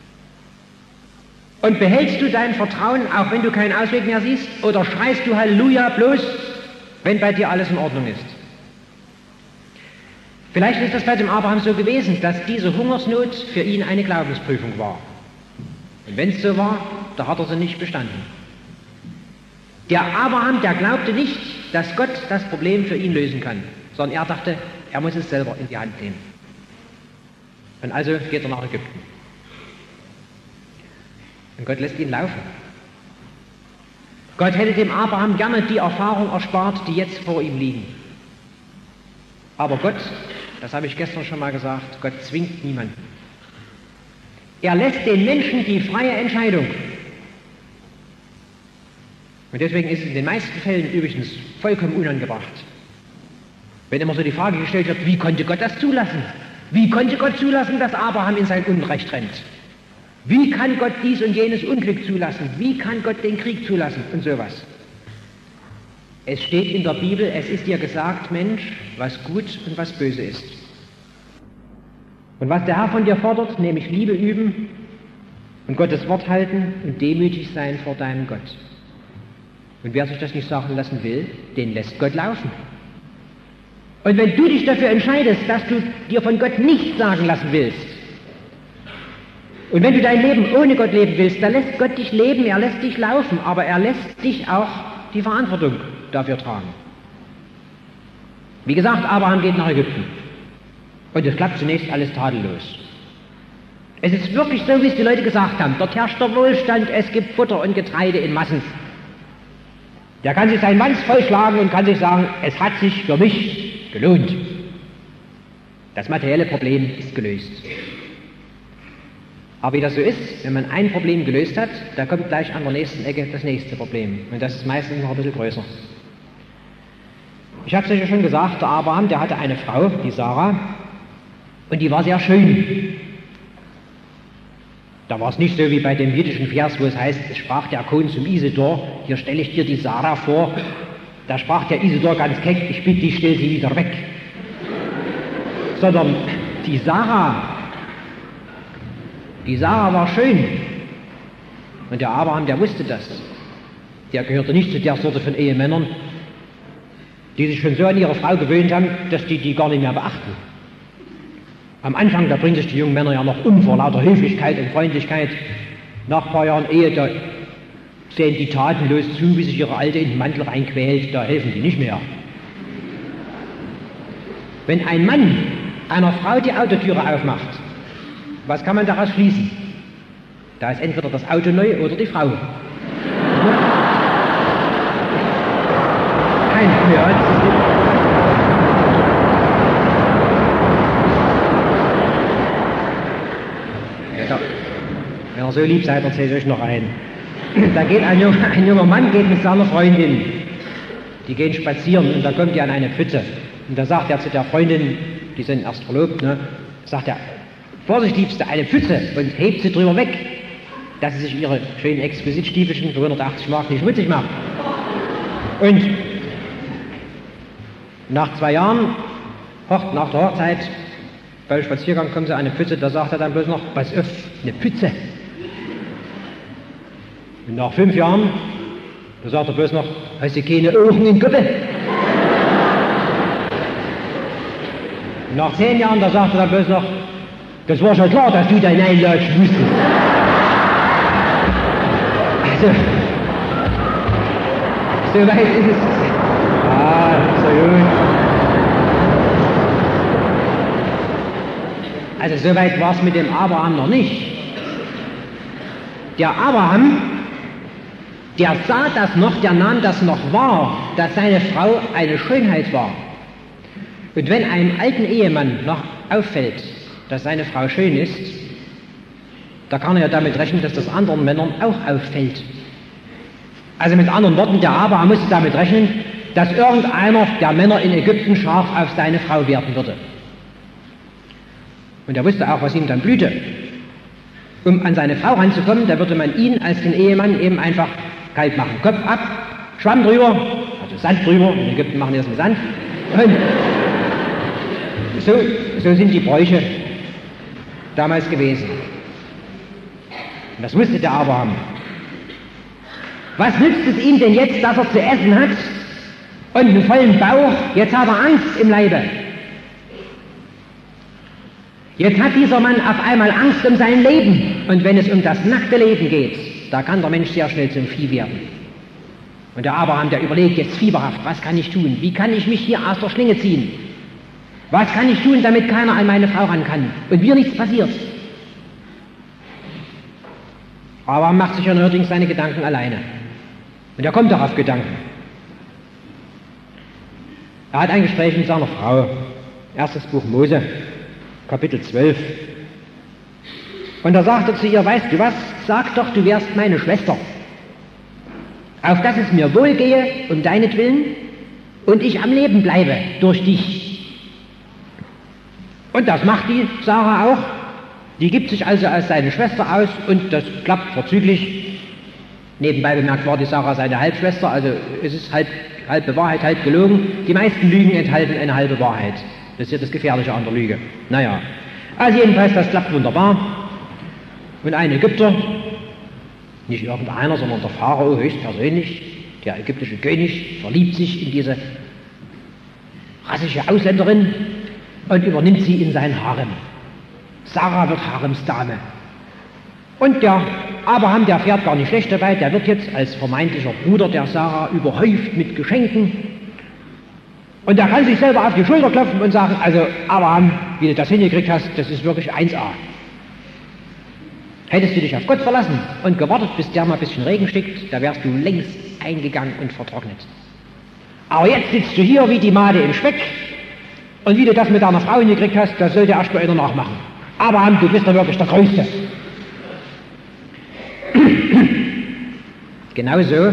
Und behältst du dein Vertrauen, auch wenn du keinen Ausweg mehr siehst, oder schreist du Halleluja bloß, wenn bei dir alles in Ordnung ist? Vielleicht ist das bei dem Abraham so gewesen, dass diese Hungersnot für ihn eine Glaubensprüfung war. Und wenn es so war, da hat er sie nicht bestanden. Der Abraham, der glaubte nicht, dass Gott das Problem für ihn lösen kann, sondern er dachte, er muss es selber in die Hand nehmen. Und also geht er nach Ägypten. Und Gott lässt ihn laufen. Gott hätte dem Abraham gerne die Erfahrung erspart, die jetzt vor ihm liegen. Aber Gott, das habe ich gestern schon mal gesagt, Gott zwingt niemanden. Er lässt den Menschen die freie Entscheidung. Und deswegen ist es in den meisten Fällen übrigens vollkommen unangebracht. Wenn immer so die Frage gestellt wird, wie konnte Gott das zulassen? Wie konnte Gott zulassen, dass Abraham in sein Unrecht rennt? Wie kann Gott dies und jenes Unglück zulassen? Wie kann Gott den Krieg zulassen? Und sowas. Es steht in der Bibel, es ist dir gesagt, Mensch, was gut und was böse ist. Und was der Herr von dir fordert, nämlich Liebe üben und Gottes Wort halten und demütig sein vor deinem Gott. Und wer sich das nicht sagen lassen will, den lässt Gott laufen. Und wenn du dich dafür entscheidest, dass du dir von Gott nichts sagen lassen willst, und wenn du dein Leben ohne Gott leben willst, dann lässt Gott dich leben, er lässt dich laufen, aber er lässt dich auch die Verantwortung dafür tragen. Wie gesagt, Abraham geht nach Ägypten. Und es klappt zunächst alles tadellos. Es ist wirklich so, wie es die Leute gesagt haben. Dort herrscht der Wohlstand, es gibt Futter und Getreide in Massen. Der kann sich sein Manns vollschlagen und kann sich sagen, es hat sich für mich gelohnt. Das materielle Problem ist gelöst. Aber wie das so ist, wenn man ein Problem gelöst hat, da kommt gleich an der nächsten Ecke das nächste Problem. Und das ist meistens noch ein bisschen größer. Ich habe es euch ja schon gesagt, der Abraham, der hatte eine Frau, die Sarah, und die war sehr schön. Da war es nicht so wie bei dem jüdischen Vers, wo es heißt, es sprach der Kohn zum Isidor, hier stelle ich dir die Sarah vor. Da sprach der Isidor ganz keck, ich bitte dich, stell sie wieder weg. Sondern die Sarah, die Sarah war schön. Und der Abraham, der wusste das. Der gehörte nicht zu der Sorte von Ehemännern, die sich schon so an ihre Frau gewöhnt haben, dass die die gar nicht mehr beachten. Am Anfang, da bringen sich die jungen Männer ja noch um vor lauter Höflichkeit und Freundlichkeit. Nach ein paar Jahren Ehe, da sehen die tatenlos zu, wie sich ihre Alte in den Mantel reinquält, da helfen die nicht mehr. Wenn ein Mann einer Frau die Autotüre aufmacht, was kann man daraus schließen? Da ist entweder das Auto neu oder die Frau. Kein mehr. Ja, wenn ihr so lieb seid, erzähle ich euch noch einen. Da geht ein junger, ein junger Mann geht mit seiner Freundin. Die gehen spazieren und da kommt er an eine Pfütze. Und da sagt er zu der Freundin, die sind erst verlobt, ne, sagt er, Vorsicht, Liebste, eine Pfütze, und hebt sie drüber weg, dass sie sich ihre schönen Exquisitstiefelchen für hundertachtzig Mark nicht schmutzig macht. Und nach zwei Jahren, nach der Hochzeit, beim Spaziergang kommen sie an eine Pfütze, da sagt er dann bloß noch, pass auf, eine Pfütze. Und nach fünf Jahren, da sagt er bloß noch, hast du keine Augen in Kuppe? Und nach zehn Jahren, da sagt er dann bloß noch, das war schon klar, dass du da hineinlatschen musstest. Also, so weit ist es. Ah, so gut. Also so weit war es mit dem Abraham noch nicht. Der Abraham, der sah das noch, der nahm das noch wahr, dass seine Frau eine Schönheit war. Und wenn einem alten Ehemann noch auffällt, dass seine Frau schön ist, da kann er ja damit rechnen, dass das anderen Männern auch auffällt. Also mit anderen Worten, der Abraham musste damit rechnen, dass irgendeiner der Männer in Ägypten scharf auf seine Frau werden würde. Und er wusste auch, was ihm dann blühte. Um an seine Frau ranzukommen, da würde man ihn als den Ehemann eben einfach kalt machen. Kopf ab, Schwamm drüber, also Sand drüber, in Ägypten machen die das mit Sand. Und so, so sind die Bräuche damals gewesen. Und das wusste der Abraham. Was nützt es ihm denn jetzt, dass er zu essen hat und einen vollen Bauch? Jetzt hat er Angst im Leibe. Jetzt hat dieser Mann auf einmal Angst um sein Leben. Und wenn es um das nackte Leben geht, da kann der Mensch sehr schnell zum Vieh werden. Und der Abraham, der überlegt jetzt fieberhaft, was kann ich tun? Wie kann ich mich hier aus der Schlinge ziehen? Was kann ich tun, damit keiner an meine Frau ran kann und mir nichts passiert? Abraham macht sich ja allerdings seine Gedanken alleine. Und er kommt auch auf Gedanken. Er hat ein Gespräch mit seiner Frau. Erstes Buch Mose, Kapitel zwölf. Und da sagt er zu ihr, weißt du was, sag doch, du wärst meine Schwester, auf dass es mir wohlgehe um deinetwillen und ich am Leben bleibe durch dich. Und das macht die Sarah auch. Die gibt sich also als seine Schwester aus und das klappt vorzüglich. Nebenbei bemerkt war die Sarah seine Halbschwester, also es ist halb, halbe Wahrheit, halb gelogen. Die meisten Lügen enthalten eine halbe Wahrheit. Das ist ja das Gefährliche an der Lüge. Naja, also jedenfalls, das klappt wunderbar. Und ein Ägypter, nicht irgendeiner, sondern der Pharao höchstpersönlich, der ägyptische König, verliebt sich in diese rassische Ausländerin und übernimmt sie in sein Harem. Sarah wird Haremsdame. Und der Abraham, der fährt gar nicht schlecht dabei, der wird jetzt als vermeintlicher Bruder der Sarah überhäuft mit Geschenken. Und er kann sich selber auf die Schulter klopfen und sagen, also Abraham, wie du das hingekriegt hast, das ist wirklich eins A. Hättest du dich auf Gott verlassen und gewartet, bis der mal ein bisschen Regen schickt, da wärst du längst eingegangen und vertrocknet. Aber jetzt sitzt du hier wie die Made im Speck und wie du das mit deiner Frau hingekriegt hast, das sollte erst mal einer nachmachen. Abraham, du bist doch wirklich der Größte. Genauso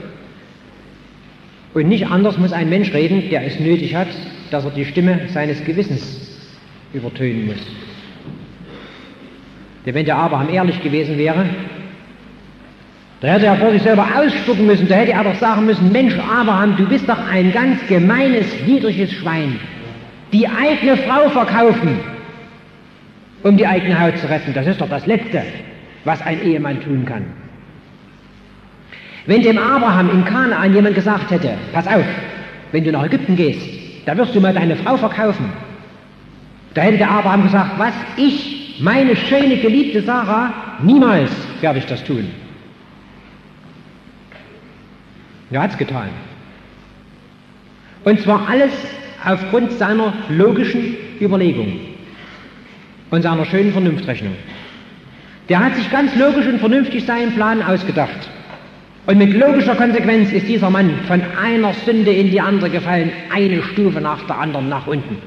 und nicht anders muss ein Mensch reden, der es nötig hat, dass er die Stimme seines Gewissens übertönen muss. Denn wenn der Abraham ehrlich gewesen wäre, da hätte er vor sich selber ausspucken müssen, da hätte er doch sagen müssen, Mensch Abraham, du bist doch ein ganz gemeines, niedriges Schwein. Die eigene Frau verkaufen, um die eigene Haut zu retten, das ist doch das Letzte, was ein Ehemann tun kann. Wenn dem Abraham in Kanaan jemand gesagt hätte, pass auf, wenn du nach Ägypten gehst, da wirst du mal deine Frau verkaufen. Da hätte der Abraham gesagt, was, ich, meine schöne, geliebte Sarah, niemals werde ich das tun. Er hat es getan. Und zwar alles aufgrund seiner logischen Überlegung und seiner schönen Vernunftrechnung. Der hat sich ganz logisch und vernünftig seinen Plan ausgedacht. Und mit logischer Konsequenz ist dieser Mann von einer Sünde in die andere gefallen, eine Stufe nach der anderen nach unten.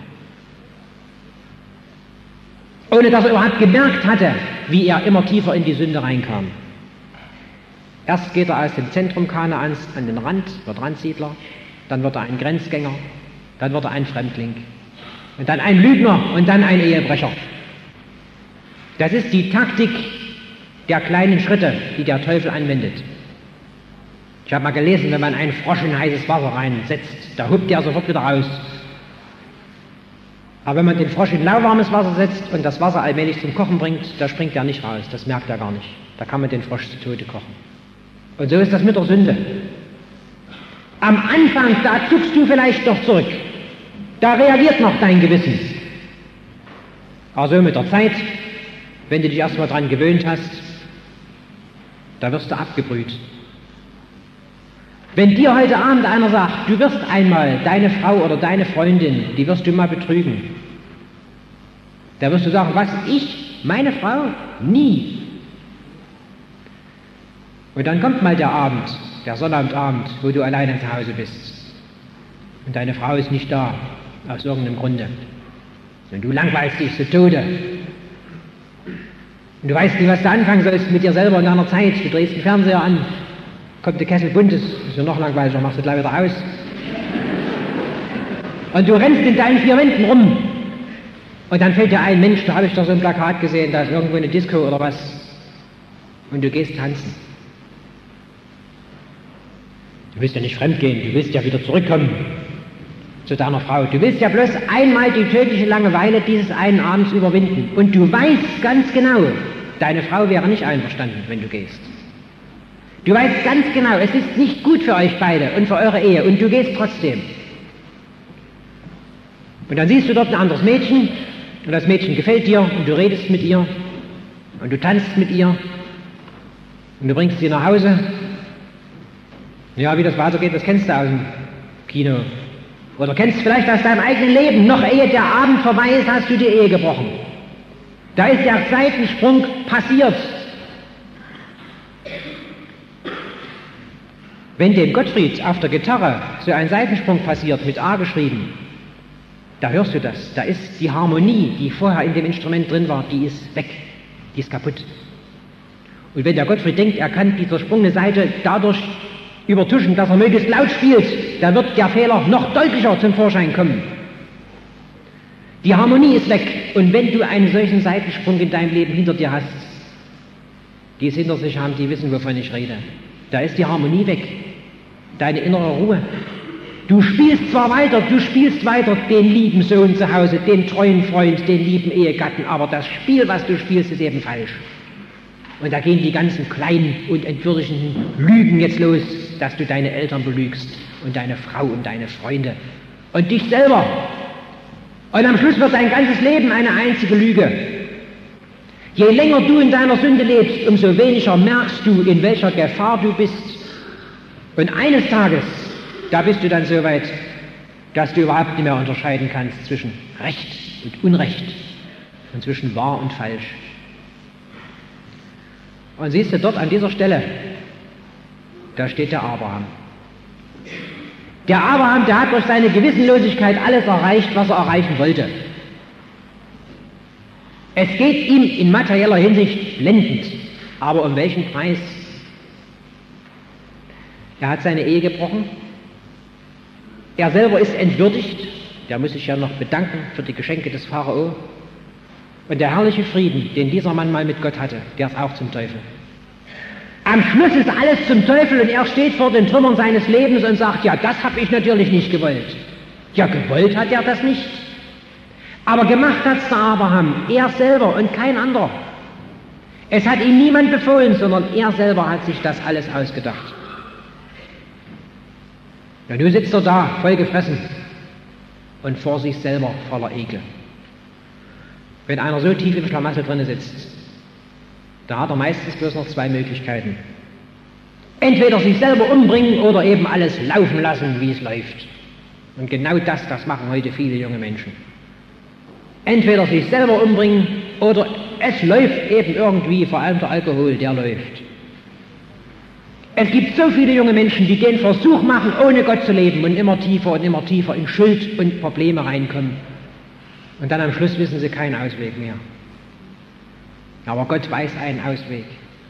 Ohne dass er überhaupt gemerkt hatte, wie er immer tiefer in die Sünde reinkam. Erst geht er aus dem Zentrum Kanaans an den Rand, wird Randsiedler, dann wird er ein Grenzgänger, dann wird er ein Fremdling und dann ein Lügner und dann ein Ehebrecher. Das ist die Taktik der kleinen Schritte, die der Teufel anwendet. Ich habe mal gelesen, wenn man einen Frosch in heißes Wasser reinsetzt, da huppt der sofort wieder raus. Aber wenn man den Frosch in lauwarmes Wasser setzt und das Wasser allmählich zum Kochen bringt, da springt er nicht raus, das merkt er gar nicht. Da kann man den Frosch zu Tode kochen. Und so ist das mit der Sünde. Am Anfang, da zuckst du vielleicht noch zurück. Da reagiert noch dein Gewissen. Aber so mit der Zeit, wenn du dich erstmal dran gewöhnt hast, da wirst du abgebrüht. Wenn dir heute Abend einer sagt, du wirst einmal deine Frau oder deine Freundin, die wirst du mal betrügen, da wirst du sagen, was, ich, meine Frau? Nie. Und dann kommt mal der Abend, der Sonnabendabend, wo du alleine zu Hause bist. Und deine Frau ist nicht da, aus irgendeinem Grunde. Und du langweilst dich zu Tode. Und du weißt nicht, was du anfangen sollst mit dir selber in deiner Zeit. Du drehst den Fernseher an, kommt der Kessel Buntes, ist ja noch langweiliger, machst du gleich wieder aus. Und du rennst in deinen vier Wänden rum. Und dann fällt dir ein, Mensch, da habe ich doch so ein Plakat gesehen, da ist irgendwo eine Disco oder was. Und du gehst tanzen. Du willst ja nicht fremdgehen, du willst ja wieder zurückkommen zu deiner Frau. Du willst ja bloß einmal die tödliche Langeweile dieses einen Abends überwinden. Und du weißt ganz genau, deine Frau wäre nicht einverstanden, wenn du gehst. Du weißt ganz genau, es ist nicht gut für euch beide und für eure Ehe und du gehst trotzdem. Und dann siehst du dort ein anderes Mädchen und das Mädchen gefällt dir und du redest mit ihr und du tanzt mit ihr und du bringst sie nach Hause. Ja, wie das weitergeht, das kennst du aus dem Kino. Oder kennst du vielleicht aus deinem eigenen Leben. Noch ehe der Abend vorbei ist, hast du die Ehe gebrochen. Da ist der Seitensprung passiert. Wenn dem Gottfried auf der Gitarre so ein Seitensprung passiert, mit A geschrieben, da hörst du das. Da ist die Harmonie, die vorher in dem Instrument drin war, die ist weg. Die ist kaputt. Und wenn der Gottfried denkt, er kann die zersprungene Seite dadurch übertuschen, dass er möglichst laut spielt, da wird der Fehler noch deutlicher zum Vorschein kommen. Die Harmonie ist weg. Und wenn du einen solchen Seitensprung in deinem Leben hinter dir hast, die es hinter sich haben, die wissen, wovon ich rede. Da ist die Harmonie weg. Deine innere Ruhe. Du spielst zwar weiter, du spielst weiter den lieben Sohn zu Hause, den treuen Freund, den lieben Ehegatten, aber das Spiel, was du spielst, ist eben falsch. Und da gehen die ganzen kleinen und entwürdigenden Lügen jetzt los, dass du deine Eltern belügst und deine Frau und deine Freunde und dich selber. Und am Schluss wird dein ganzes Leben eine einzige Lüge. Je länger du in deiner Sünde lebst, umso weniger merkst du, in welcher Gefahr du bist. Und eines Tages, da bist du dann so weit, dass du überhaupt nicht mehr unterscheiden kannst zwischen Recht und Unrecht und zwischen wahr und falsch. Und siehst du dort an dieser Stelle, da steht der Abraham. Der Abraham, der hat durch seine Gewissenlosigkeit alles erreicht, was er erreichen wollte. Es geht ihm in materieller Hinsicht blendend. Aber um welchen Preis? Er hat seine Ehe gebrochen. Er selber ist entwürdigt. Der muss sich ja noch bedanken für die Geschenke des Pharao. Und der herrliche Frieden, den dieser Mann mal mit Gott hatte, der ist auch zum Teufel. Am Schluss ist alles zum Teufel und er steht vor den Trümmern seines Lebens und sagt, ja, das habe ich natürlich nicht gewollt. Ja, gewollt hat er das nicht. Aber gemacht hat es der Abraham, er selber und kein anderer. Es hat ihm niemand befohlen, sondern er selber hat sich das alles ausgedacht. Ja, nun sitzt er da, voll gefressen und vor sich selber voller Ekel. Wenn einer so tief im Schlamassel drin sitzt, da hat er meistens bloß noch zwei Möglichkeiten. Entweder sich selber umbringen oder eben alles laufen lassen, wie es läuft. Und genau das, das machen heute viele junge Menschen. Entweder sich selber umbringen oder es läuft eben irgendwie, vor allem der Alkohol, der läuft. Es gibt so viele junge Menschen, die den Versuch machen, ohne Gott zu leben und immer tiefer und immer tiefer in Schuld und Probleme reinkommen. Und dann am Schluss wissen sie keinen Ausweg mehr. Aber Gott weiß einen Ausweg.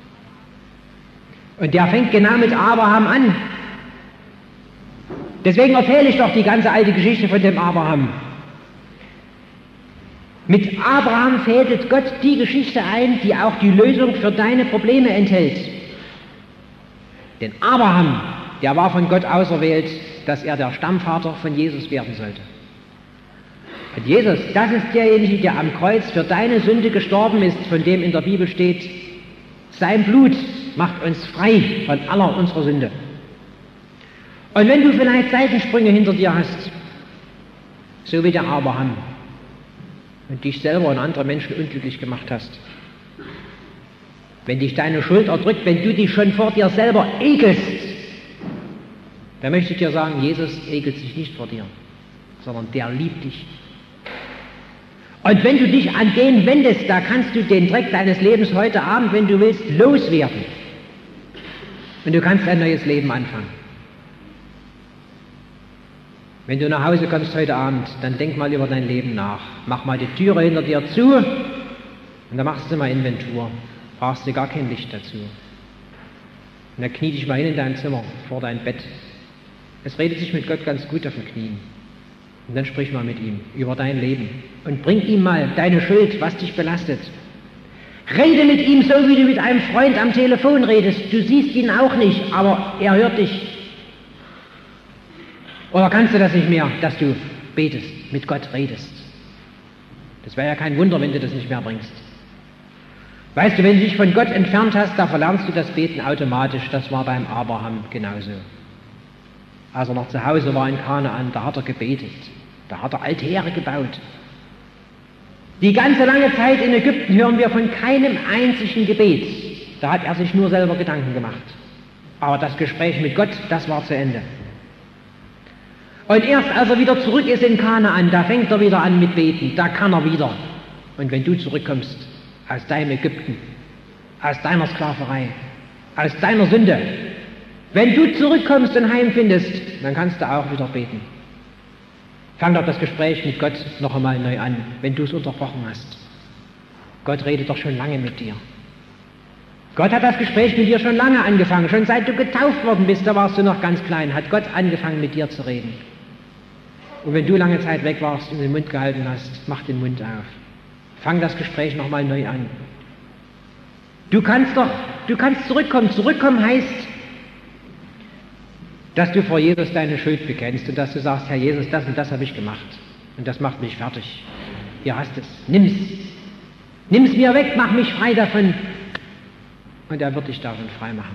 Und der fängt genau mit Abraham an. Deswegen erzähle ich doch die ganze alte Geschichte von dem Abraham. Mit Abraham fädelt Gott die Geschichte ein, die auch die Lösung für deine Probleme enthält. Denn Abraham, der war von Gott auserwählt, dass er der Stammvater von Jesus werden sollte. Und Jesus, das ist derjenige, der am Kreuz für deine Sünde gestorben ist, von dem in der Bibel steht, sein Blut macht uns frei von aller unserer Sünde. Und wenn du vielleicht Seitensprünge hinter dir hast, so wie der Abraham, und dich selber und andere Menschen unglücklich gemacht hast, wenn dich deine Schuld erdrückt, wenn du dich schon vor dir selber ekelst, dann möchte ich dir sagen, Jesus ekelt sich nicht vor dir, sondern der liebt dich. Und wenn du dich an den wendest, da kannst du den Dreck deines Lebens heute Abend, wenn du willst, loswerden. Und du kannst ein neues Leben anfangen. Wenn du nach Hause kommst heute Abend, dann denk mal über dein Leben nach. Mach mal die Türe hinter dir zu und dann machst du mal Inventur. Brauchst du gar kein Licht dazu. Und dann knie dich mal hin in dein Zimmer, vor dein Bett. Es redet sich mit Gott ganz gut auf den Knien. Und dann sprich mal mit ihm über dein Leben und bring ihm mal deine Schuld, was dich belastet. Rede mit ihm so, wie du mit einem Freund am Telefon redest. Du siehst ihn auch nicht, aber er hört dich. Oder kannst du das nicht mehr, dass du betest, mit Gott redest? Das wäre ja kein Wunder, wenn du das nicht mehr bringst. Weißt du, wenn du dich von Gott entfernt hast, da verlernst du das Beten automatisch. Das war beim Abraham genauso. Als er noch zu Hause war in Kanaan, da hat er gebetet. Da hat er Altäre gebaut. Die ganze lange Zeit in Ägypten hören wir von keinem einzigen Gebet. Da hat er sich nur selber Gedanken gemacht. Aber das Gespräch mit Gott, das war zu Ende. Und erst als er wieder zurück ist in Kanaan, da fängt er wieder an mit Beten. Da kann er wieder. Und wenn du zurückkommst aus deinem Ägypten, aus deiner Sklaverei, aus deiner Sünde, wenn du zurückkommst und heimfindest, dann kannst du auch wieder beten. Fang doch das Gespräch mit Gott noch einmal neu an, wenn du es unterbrochen hast. Gott redet doch schon lange mit dir. Gott hat das Gespräch mit dir schon lange angefangen. Schon seit du getauft worden bist, da warst du noch ganz klein, hat Gott angefangen mit dir zu reden. Und wenn du lange Zeit weg warst und den Mund gehalten hast, mach den Mund auf. Fang das Gespräch noch mal neu an. Du kannst doch, du kannst zurückkommen. Zurückkommen heißt, dass du vor Jesus deine Schuld bekennst und dass du sagst, Herr Jesus, das und das habe ich gemacht und das macht mich fertig. Hier hast es, nimm's. Nimm's mir weg, mach mich frei davon. Und er wird dich davon frei machen.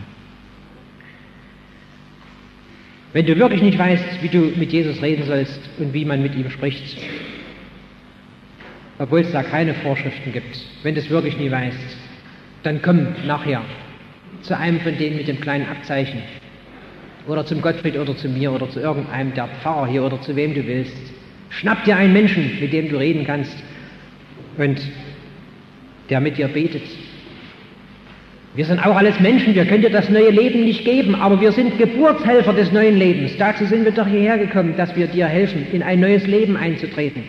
Wenn du wirklich nicht weißt, wie du mit Jesus reden sollst und wie man mit ihm spricht, obwohl es da keine Vorschriften gibt, wenn du es wirklich nie weißt, dann komm nachher zu einem von denen mit dem kleinen Abzeichen oder zum Gottfried oder zu mir oder zu irgendeinem der Pfarrer hier oder zu wem du willst. Schnapp dir einen Menschen, mit dem du reden kannst und der mit dir betet. Wir sind auch alles Menschen, wir können dir das neue Leben nicht geben, aber wir sind Geburtshelfer des neuen Lebens. Dazu sind wir doch hierher gekommen, dass wir dir helfen, in ein neues Leben einzutreten.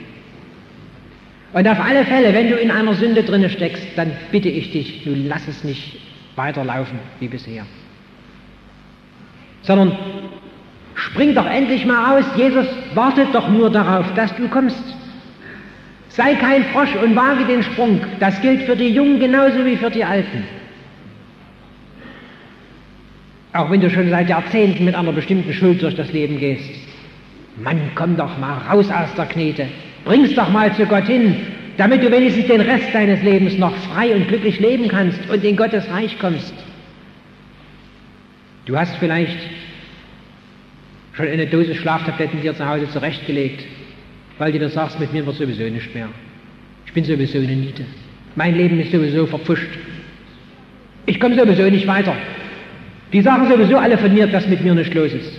Und auf alle Fälle, wenn du in einer Sünde drinne steckst, dann bitte ich dich, du lass es nicht weiterlaufen wie bisher. Sondern spring doch endlich mal aus, Jesus wartet doch nur darauf, dass du kommst. Sei kein Frosch und wage den Sprung. Das gilt für die Jungen genauso wie für die Alten. Auch wenn du schon seit Jahrzehnten mit einer bestimmten Schuld durch das Leben gehst. Mann, komm doch mal raus aus der Knete. Bring's doch mal zu Gott hin, damit du wenigstens den Rest deines Lebens noch frei und glücklich leben kannst und in Gottes Reich kommst. Du hast vielleicht schon eine Dose Schlaftabletten dir zu Hause zurechtgelegt, weil du dir sagst, mit mir wird sowieso nicht mehr. Ich bin sowieso eine Niete. Mein Leben ist sowieso verpfuscht. Ich komme sowieso nicht weiter. Die sagen sowieso alle von mir, dass mit mir nicht los ist.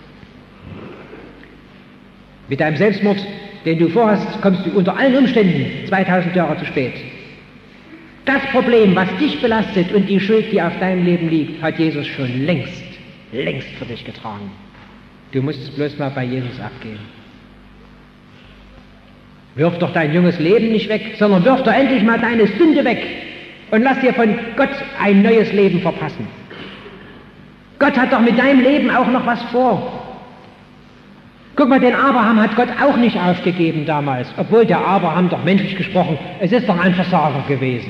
Mit deinem Selbstmord, den du vorhast, kommst du unter allen Umständen zweitausend Jahre zu spät. Das Problem, was dich belastet und die Schuld, die auf deinem Leben liegt, hat Jesus schon längst, längst für dich getragen. Du musst es bloß mal bei Jesus abgeben. Wirf doch dein junges Leben nicht weg, sondern wirf doch endlich mal deine Sünde weg und lass dir von Gott ein neues Leben verpassen. Gott hat doch mit deinem Leben auch noch was vor. Guck mal, den Abraham hat Gott auch nicht aufgegeben damals, obwohl der Abraham doch menschlich gesprochen, es ist doch ein Versager gewesen.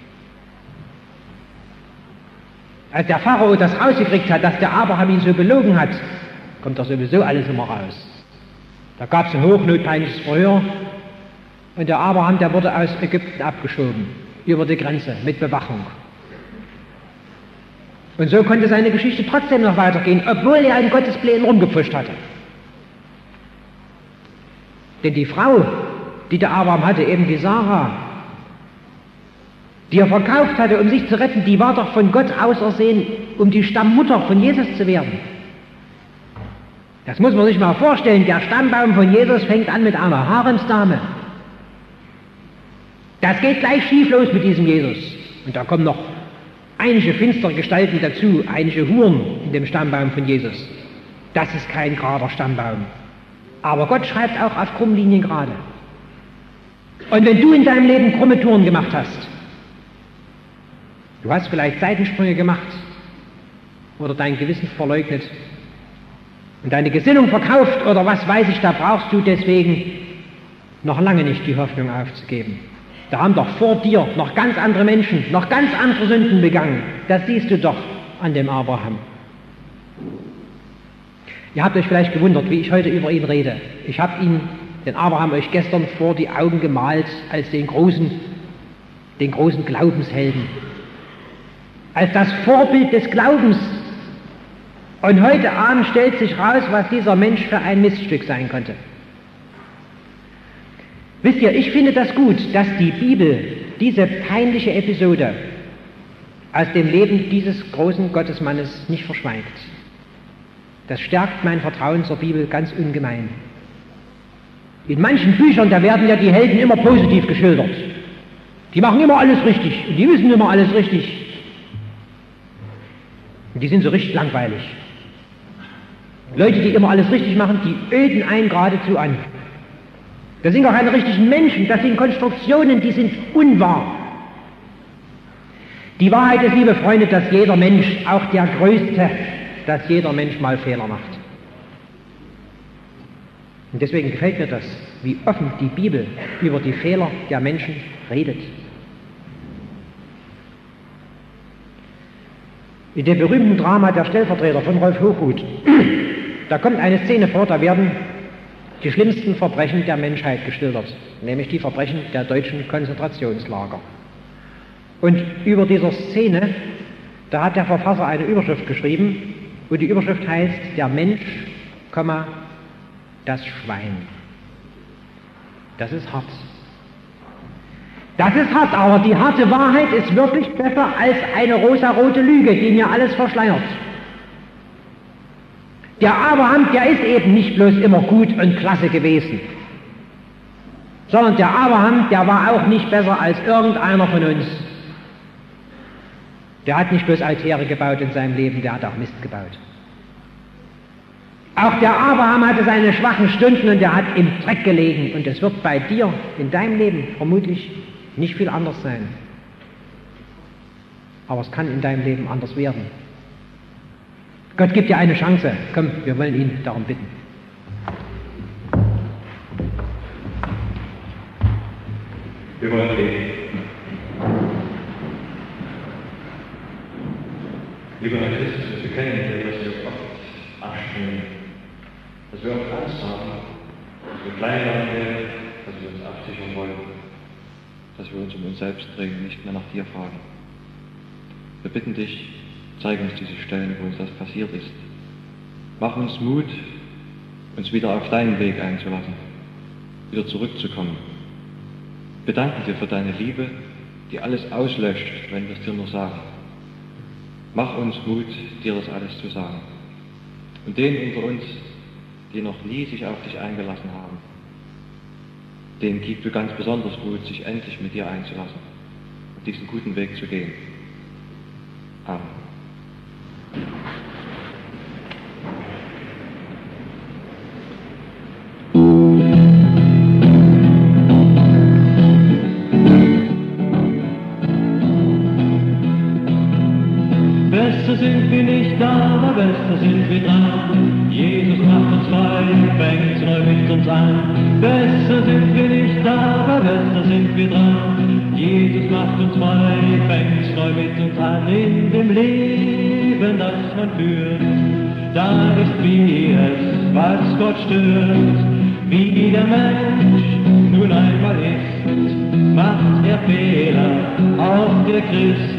Als der Pharao das rausgekriegt hat, dass der Abraham ihn so belogen hat, kommt doch sowieso alles immer raus. Da gab es ein hochnotpeinliches Verhör und der Abraham, der wurde aus Ägypten abgeschoben, über die Grenze mit Bewachung. Und so konnte seine Geschichte trotzdem noch weitergehen, obwohl er in Gottes Plänen rumgepfuscht hatte. Denn die Frau, die der Abraham hatte, eben die Sarah, die er verkauft hatte, um sich zu retten, die war doch von Gott ausersehen, um die Stammmutter von Jesus zu werden. Das muss man sich mal vorstellen, der Stammbaum von Jesus fängt an mit einer Haremsdame. Das geht gleich schief los mit diesem Jesus. Und da kommen noch einige finstere Gestalten dazu, einige Huren in dem Stammbaum von Jesus. Das ist kein gerader Stammbaum. Aber Gott schreibt auch auf Krummlinien gerade. Und wenn du in deinem Leben krumme Touren gemacht hast, du hast vielleicht Seitensprünge gemacht oder dein Gewissen verleugnet und deine Gesinnung verkauft oder was weiß ich, da brauchst du deswegen noch lange nicht die Hoffnung aufzugeben. Da haben doch vor dir noch ganz andere Menschen, noch ganz andere Sünden begangen. Das siehst du doch an dem Abraham. Ihr habt euch vielleicht gewundert, wie ich heute über ihn rede. Ich habe ihn, den Abraham, euch gestern vor die Augen gemalt als den großen, den großen Glaubenshelden. Als das Vorbild des Glaubens. Und heute Abend stellt sich raus, was dieser Mensch für ein Miststück sein konnte. Wisst ihr, ich finde das gut, dass die Bibel diese peinliche Episode aus dem Leben dieses großen Gottesmannes nicht verschweigt. Das stärkt mein Vertrauen zur Bibel ganz ungemein. In manchen Büchern, da werden ja die Helden immer positiv geschildert. Die machen immer alles richtig und die wissen immer alles richtig. Und die sind so richtig langweilig. Leute, die immer alles richtig machen, die öden einen geradezu an. Das sind gar keine richtigen Menschen, das sind Konstruktionen, die sind unwahr. Die Wahrheit ist, liebe Freunde, dass jeder Mensch, auch der Größte, dass jeder Mensch mal Fehler macht. Und deswegen gefällt mir das, wie offen die Bibel über die Fehler der Menschen redet. In dem berühmten Drama Der Stellvertreter von Rolf Hochhuth, da kommt eine Szene vor, da werden die schlimmsten Verbrechen der Menschheit geschildert, nämlich die Verbrechen der deutschen Konzentrationslager. Und über dieser Szene, da hat der Verfasser eine Überschrift geschrieben, und die Überschrift heißt, der Mensch, das Schwein. Das ist hart. Das ist hart, aber die harte Wahrheit ist wirklich besser als eine rosarote Lüge, die mir alles verschleiert. Der Abraham, der ist eben nicht bloß immer gut und klasse gewesen, sondern der Abraham, der war auch nicht besser als irgendeiner von uns. Der hat nicht bloß Altäre gebaut in seinem Leben, der hat auch Mist gebaut. Auch der Abraham hatte seine schwachen Stunden und der hat im Dreck gelegen. Und es wird bei dir in deinem Leben vermutlich nicht viel anders sein. Aber es kann in deinem Leben anders werden. Gott gibt dir eine Chance. Komm, wir wollen ihn darum bitten. Wir wollen beten. Lieber Herr Christus, wir bekennen dir, dass wir oft anstrengen, dass wir oft Angst haben, dass wir klein werden, dass wir uns absichern wollen, dass wir uns um uns selbst drehen, nicht mehr nach dir fragen. Wir bitten dich, zeig uns diese Stellen, wo uns das passiert ist. Mach uns Mut, uns wieder auf deinen Weg einzulassen, wieder zurückzukommen. Wir danken dir für deine Liebe, die alles auslöscht, wenn wir es dir nur sagen. Mach uns Mut, dir das alles zu sagen. Und denen unter uns, die noch nie sich auf dich eingelassen haben, denen gib du ganz besonders Mut, sich endlich mit dir einzulassen und diesen guten Weg zu gehen. Amen. Besser sind wir nicht da, aber besser sind wir dran. Jesus macht uns frei, fängt neu mit uns an. Besser sind wir nicht da, aber besser sind wir dran. Jesus macht uns frei, fängt neu mit uns an. In dem Leben, das man führt, da ist wie es, was Gott stört. Wie der Mensch nun einmal ist, macht er Fehler, auch der Christ.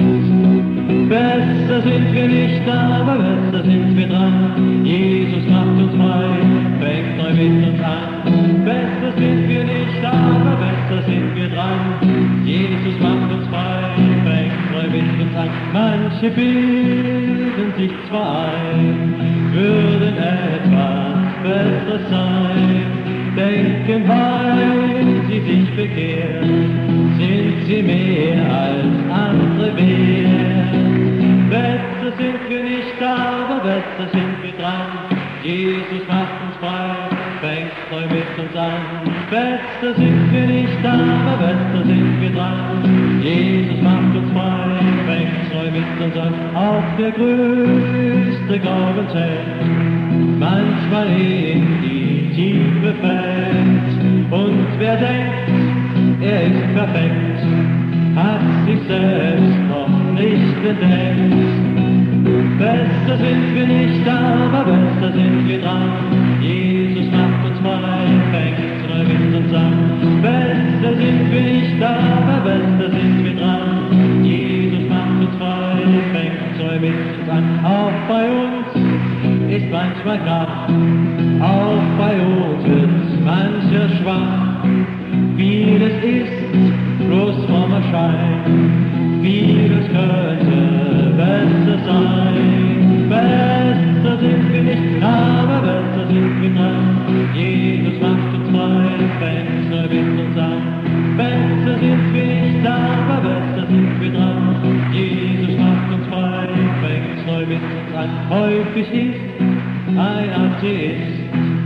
Besser sind wir nicht da, aber besser sind wir dran. Jesus macht uns frei, fängt neu mit uns an. Besser sind wir nicht da, aber besser sind wir dran. Jesus macht uns frei, fängt neu mit uns an. Manche bilden sich zwar ein, würden etwas Besseres sein, denken, weil sie sich bekehren, sind sie mehr als andere wert. Besser sind wir nicht da, aber besser sind wir dran. Jesus macht uns frei, fängt neu mit uns an. Besser sind wir nicht da, aber besser sind wir dran. Jesus macht uns frei, fängt neu mit uns an. Auch der größte Glaubensheld manchmal in die Tiefe fällt. Und wer denkt, er ist perfekt, hat sich selbst noch nicht entdeckt. Besser sind wir nicht da, aber besser sind wir dran. Jesus macht uns frei, fängt neu mit uns an. Besser sind wir nicht da, aber besser sind wir dran. Jesus macht uns frei, fängt neu mit uns an. Auch bei uns ist manchmal Kraft, auch bei uns wird mancher schwach. Vieles ist bloß frommer Schein, vieles könnte besser sein. Besser sind wir nicht, aber besser sind wir dran. Jesus macht uns frei, fängt neu mit uns an. Besser sind wir nicht, aber besser sind wir dran. Jesus macht uns frei, fängt neu mit uns an. Häufig ist ein Atheist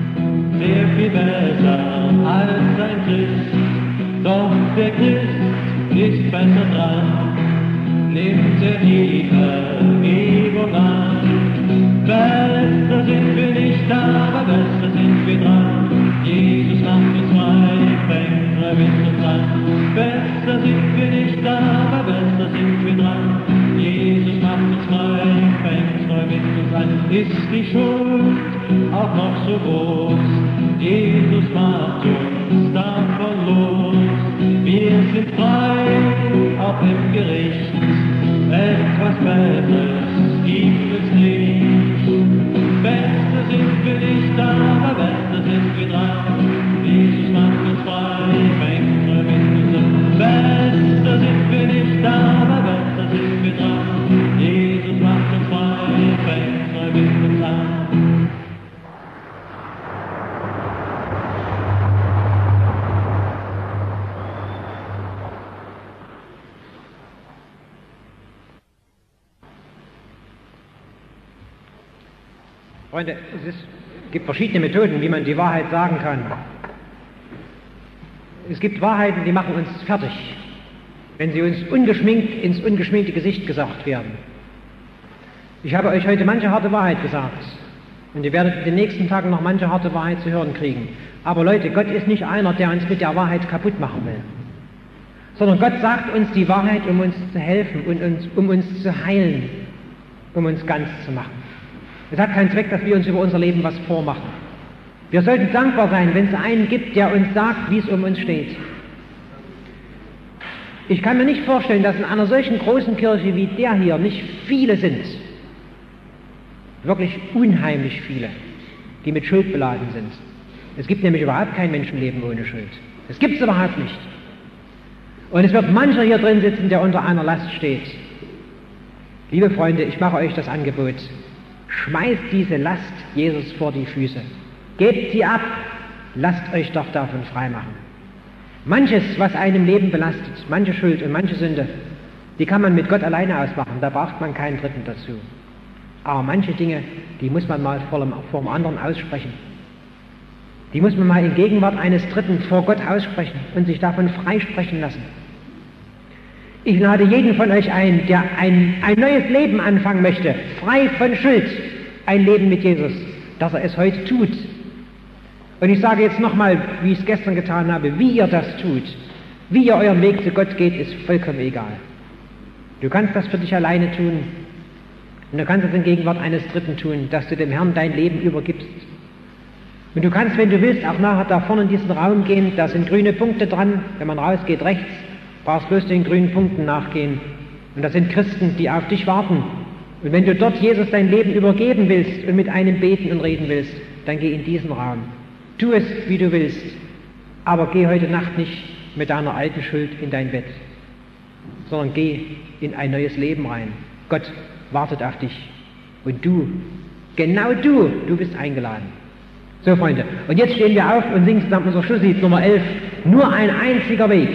sehr viel besser als ein Christ. Doch der Christ ist besser dran, nimmt er die Vergebung an. Besser sind wir nicht, aber besser sind wir dran. Jesus macht uns frei, fängt neu mit uns an. Besser sind wir nicht, aber besser sind wir dran. Jesus macht uns frei, fängt neu mit uns an. Ist die Schuld auch noch so groß, Jesus macht uns davon los. Wir sind frei, auch im Gericht, etwas Besseres gibt es nicht. Besser sind wir nicht, aber besser sind wir dran. Jesus macht uns frei, fängt neu mit uns an. Besser sind wir nicht, aber besser sind wir dran. Jesus macht uns frei, fängt neu mit uns an. Freunde, es ist, gibt verschiedene Methoden, wie man die Wahrheit sagen kann. Es gibt Wahrheiten, die machen uns fertig. wenn sie uns ungeschminkt ins ungeschminkte Gesicht gesagt werden. Ich habe euch heute manche harte Wahrheit gesagt und ihr werdet in den nächsten Tagen noch manche harte Wahrheit zu hören kriegen. Aber Leute, Gott ist nicht einer, der uns mit der Wahrheit kaputt machen will, sondern Gott sagt uns die Wahrheit, um uns zu helfen und uns, um uns zu heilen, um uns ganz zu machen. Es hat keinen Zweck, dass wir uns über unser Leben was vormachen. Wir sollten dankbar sein, wenn es einen gibt, der uns sagt, wie es um uns steht. Ich kann mir nicht vorstellen, dass in einer solchen großen Kirche wie der hier nicht viele sind, wirklich unheimlich viele, die mit Schuld beladen sind. Es gibt nämlich überhaupt kein Menschenleben ohne Schuld. Das gibt es überhaupt nicht. Und es wird mancher hier drin sitzen, der unter einer Last steht. Liebe Freunde, ich mache euch das Angebot. Schmeißt diese Last Jesus vor die Füße. Gebt sie ab. Lasst euch doch davon freimachen. Manches, was einem Leben belastet, manche Schuld und manche Sünde, die kann man mit Gott alleine ausmachen. Da braucht man keinen Dritten dazu. Aber manche Dinge, die muss man mal vor dem, vor dem anderen aussprechen. Die muss man mal in Gegenwart eines Dritten vor Gott aussprechen und sich davon freisprechen lassen. Ich lade jeden von euch ein, der ein, ein neues Leben anfangen möchte, frei von Schuld, ein Leben mit Jesus, dass er es heute tut. Und ich sage jetzt nochmal, wie ich es gestern getan habe, wie ihr das tut, wie ihr euren Weg zu Gott geht, ist vollkommen egal. Du kannst das für dich alleine tun und du kannst es in Gegenwart eines Dritten tun, dass du dem Herrn dein Leben übergibst. Und du kannst, wenn du willst, auch nachher da vorne in diesen Raum gehen, da sind grüne Punkte dran, wenn man rausgeht rechts, brauchst bloß den grünen Punkten nachgehen. Und das sind Christen, die auf dich warten. Und wenn du dort Jesus dein Leben übergeben willst und mit einem beten und reden willst, dann geh in diesen Raum. Tu es, wie du willst, aber geh heute Nacht nicht mit deiner alten Schuld in dein Bett, sondern geh in ein neues Leben rein. Gott wartet auf dich. Und du, genau du, du bist eingeladen. So, Freunde, und jetzt stehen wir auf und singen zusammen unser Schlusslied Nummer elf, nur ein einziger Weg.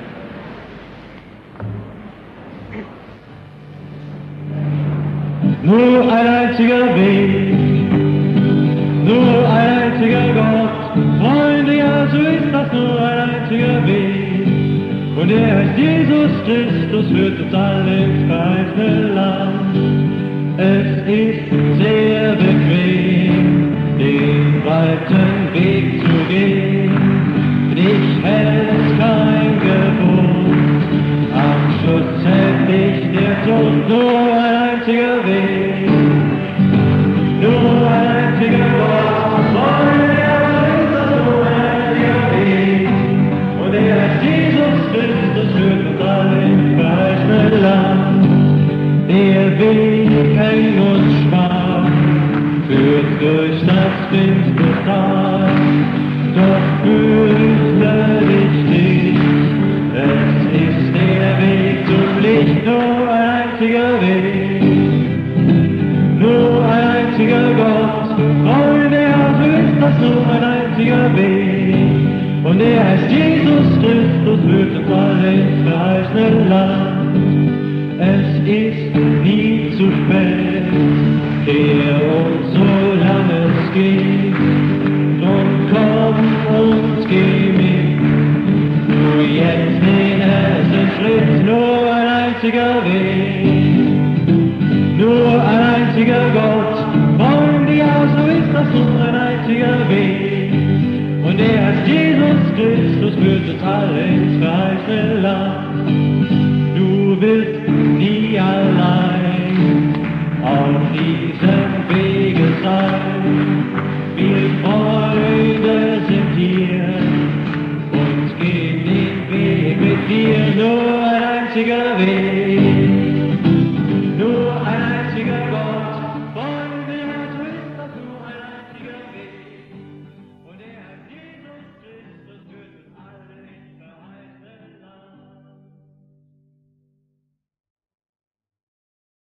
Nur ein einziger Weg, nur ein einziger Gott, Freunde, ja, so ist das, nur ein einziger Weg. Und er heißt Jesus Christus, führt uns alle ins verheißene Land. Es ist sehr bequem, den weiten Weg zu gehen. Ich hätte es kein Gebot, am Schluss hätte ich der Tod. Nur ein einziger Weg, nur ein einziger Gott, Freunde, ja, ist das nur ein einziger Weg. Und er ist Jesus Christus, führt uns alle ins verheißene Land. Der Weg eng und schmal führt durch das finstere Tal, doch fürchte dich nicht, es ist der Weg zum Licht, nur ein einziger Weg, nur ein einziger Gott, Freunde, ja, so ist das, nur ein einziger Weg, und er heißt Jesus Christus, führt uns alle ins verheißene Land. Es ist nie zu spät, kehr uns, solange es geht, drum komm und geh mit, nur jetzt den ersten Schritt, nur ein einziger Weg, nur ein einziger Gott, Freunde, ja, so ist das, nur ein einziger Weg, und er heißt Jesus Christus, führt uns alle ins verheißene Land. Du bist nie allein auf dieser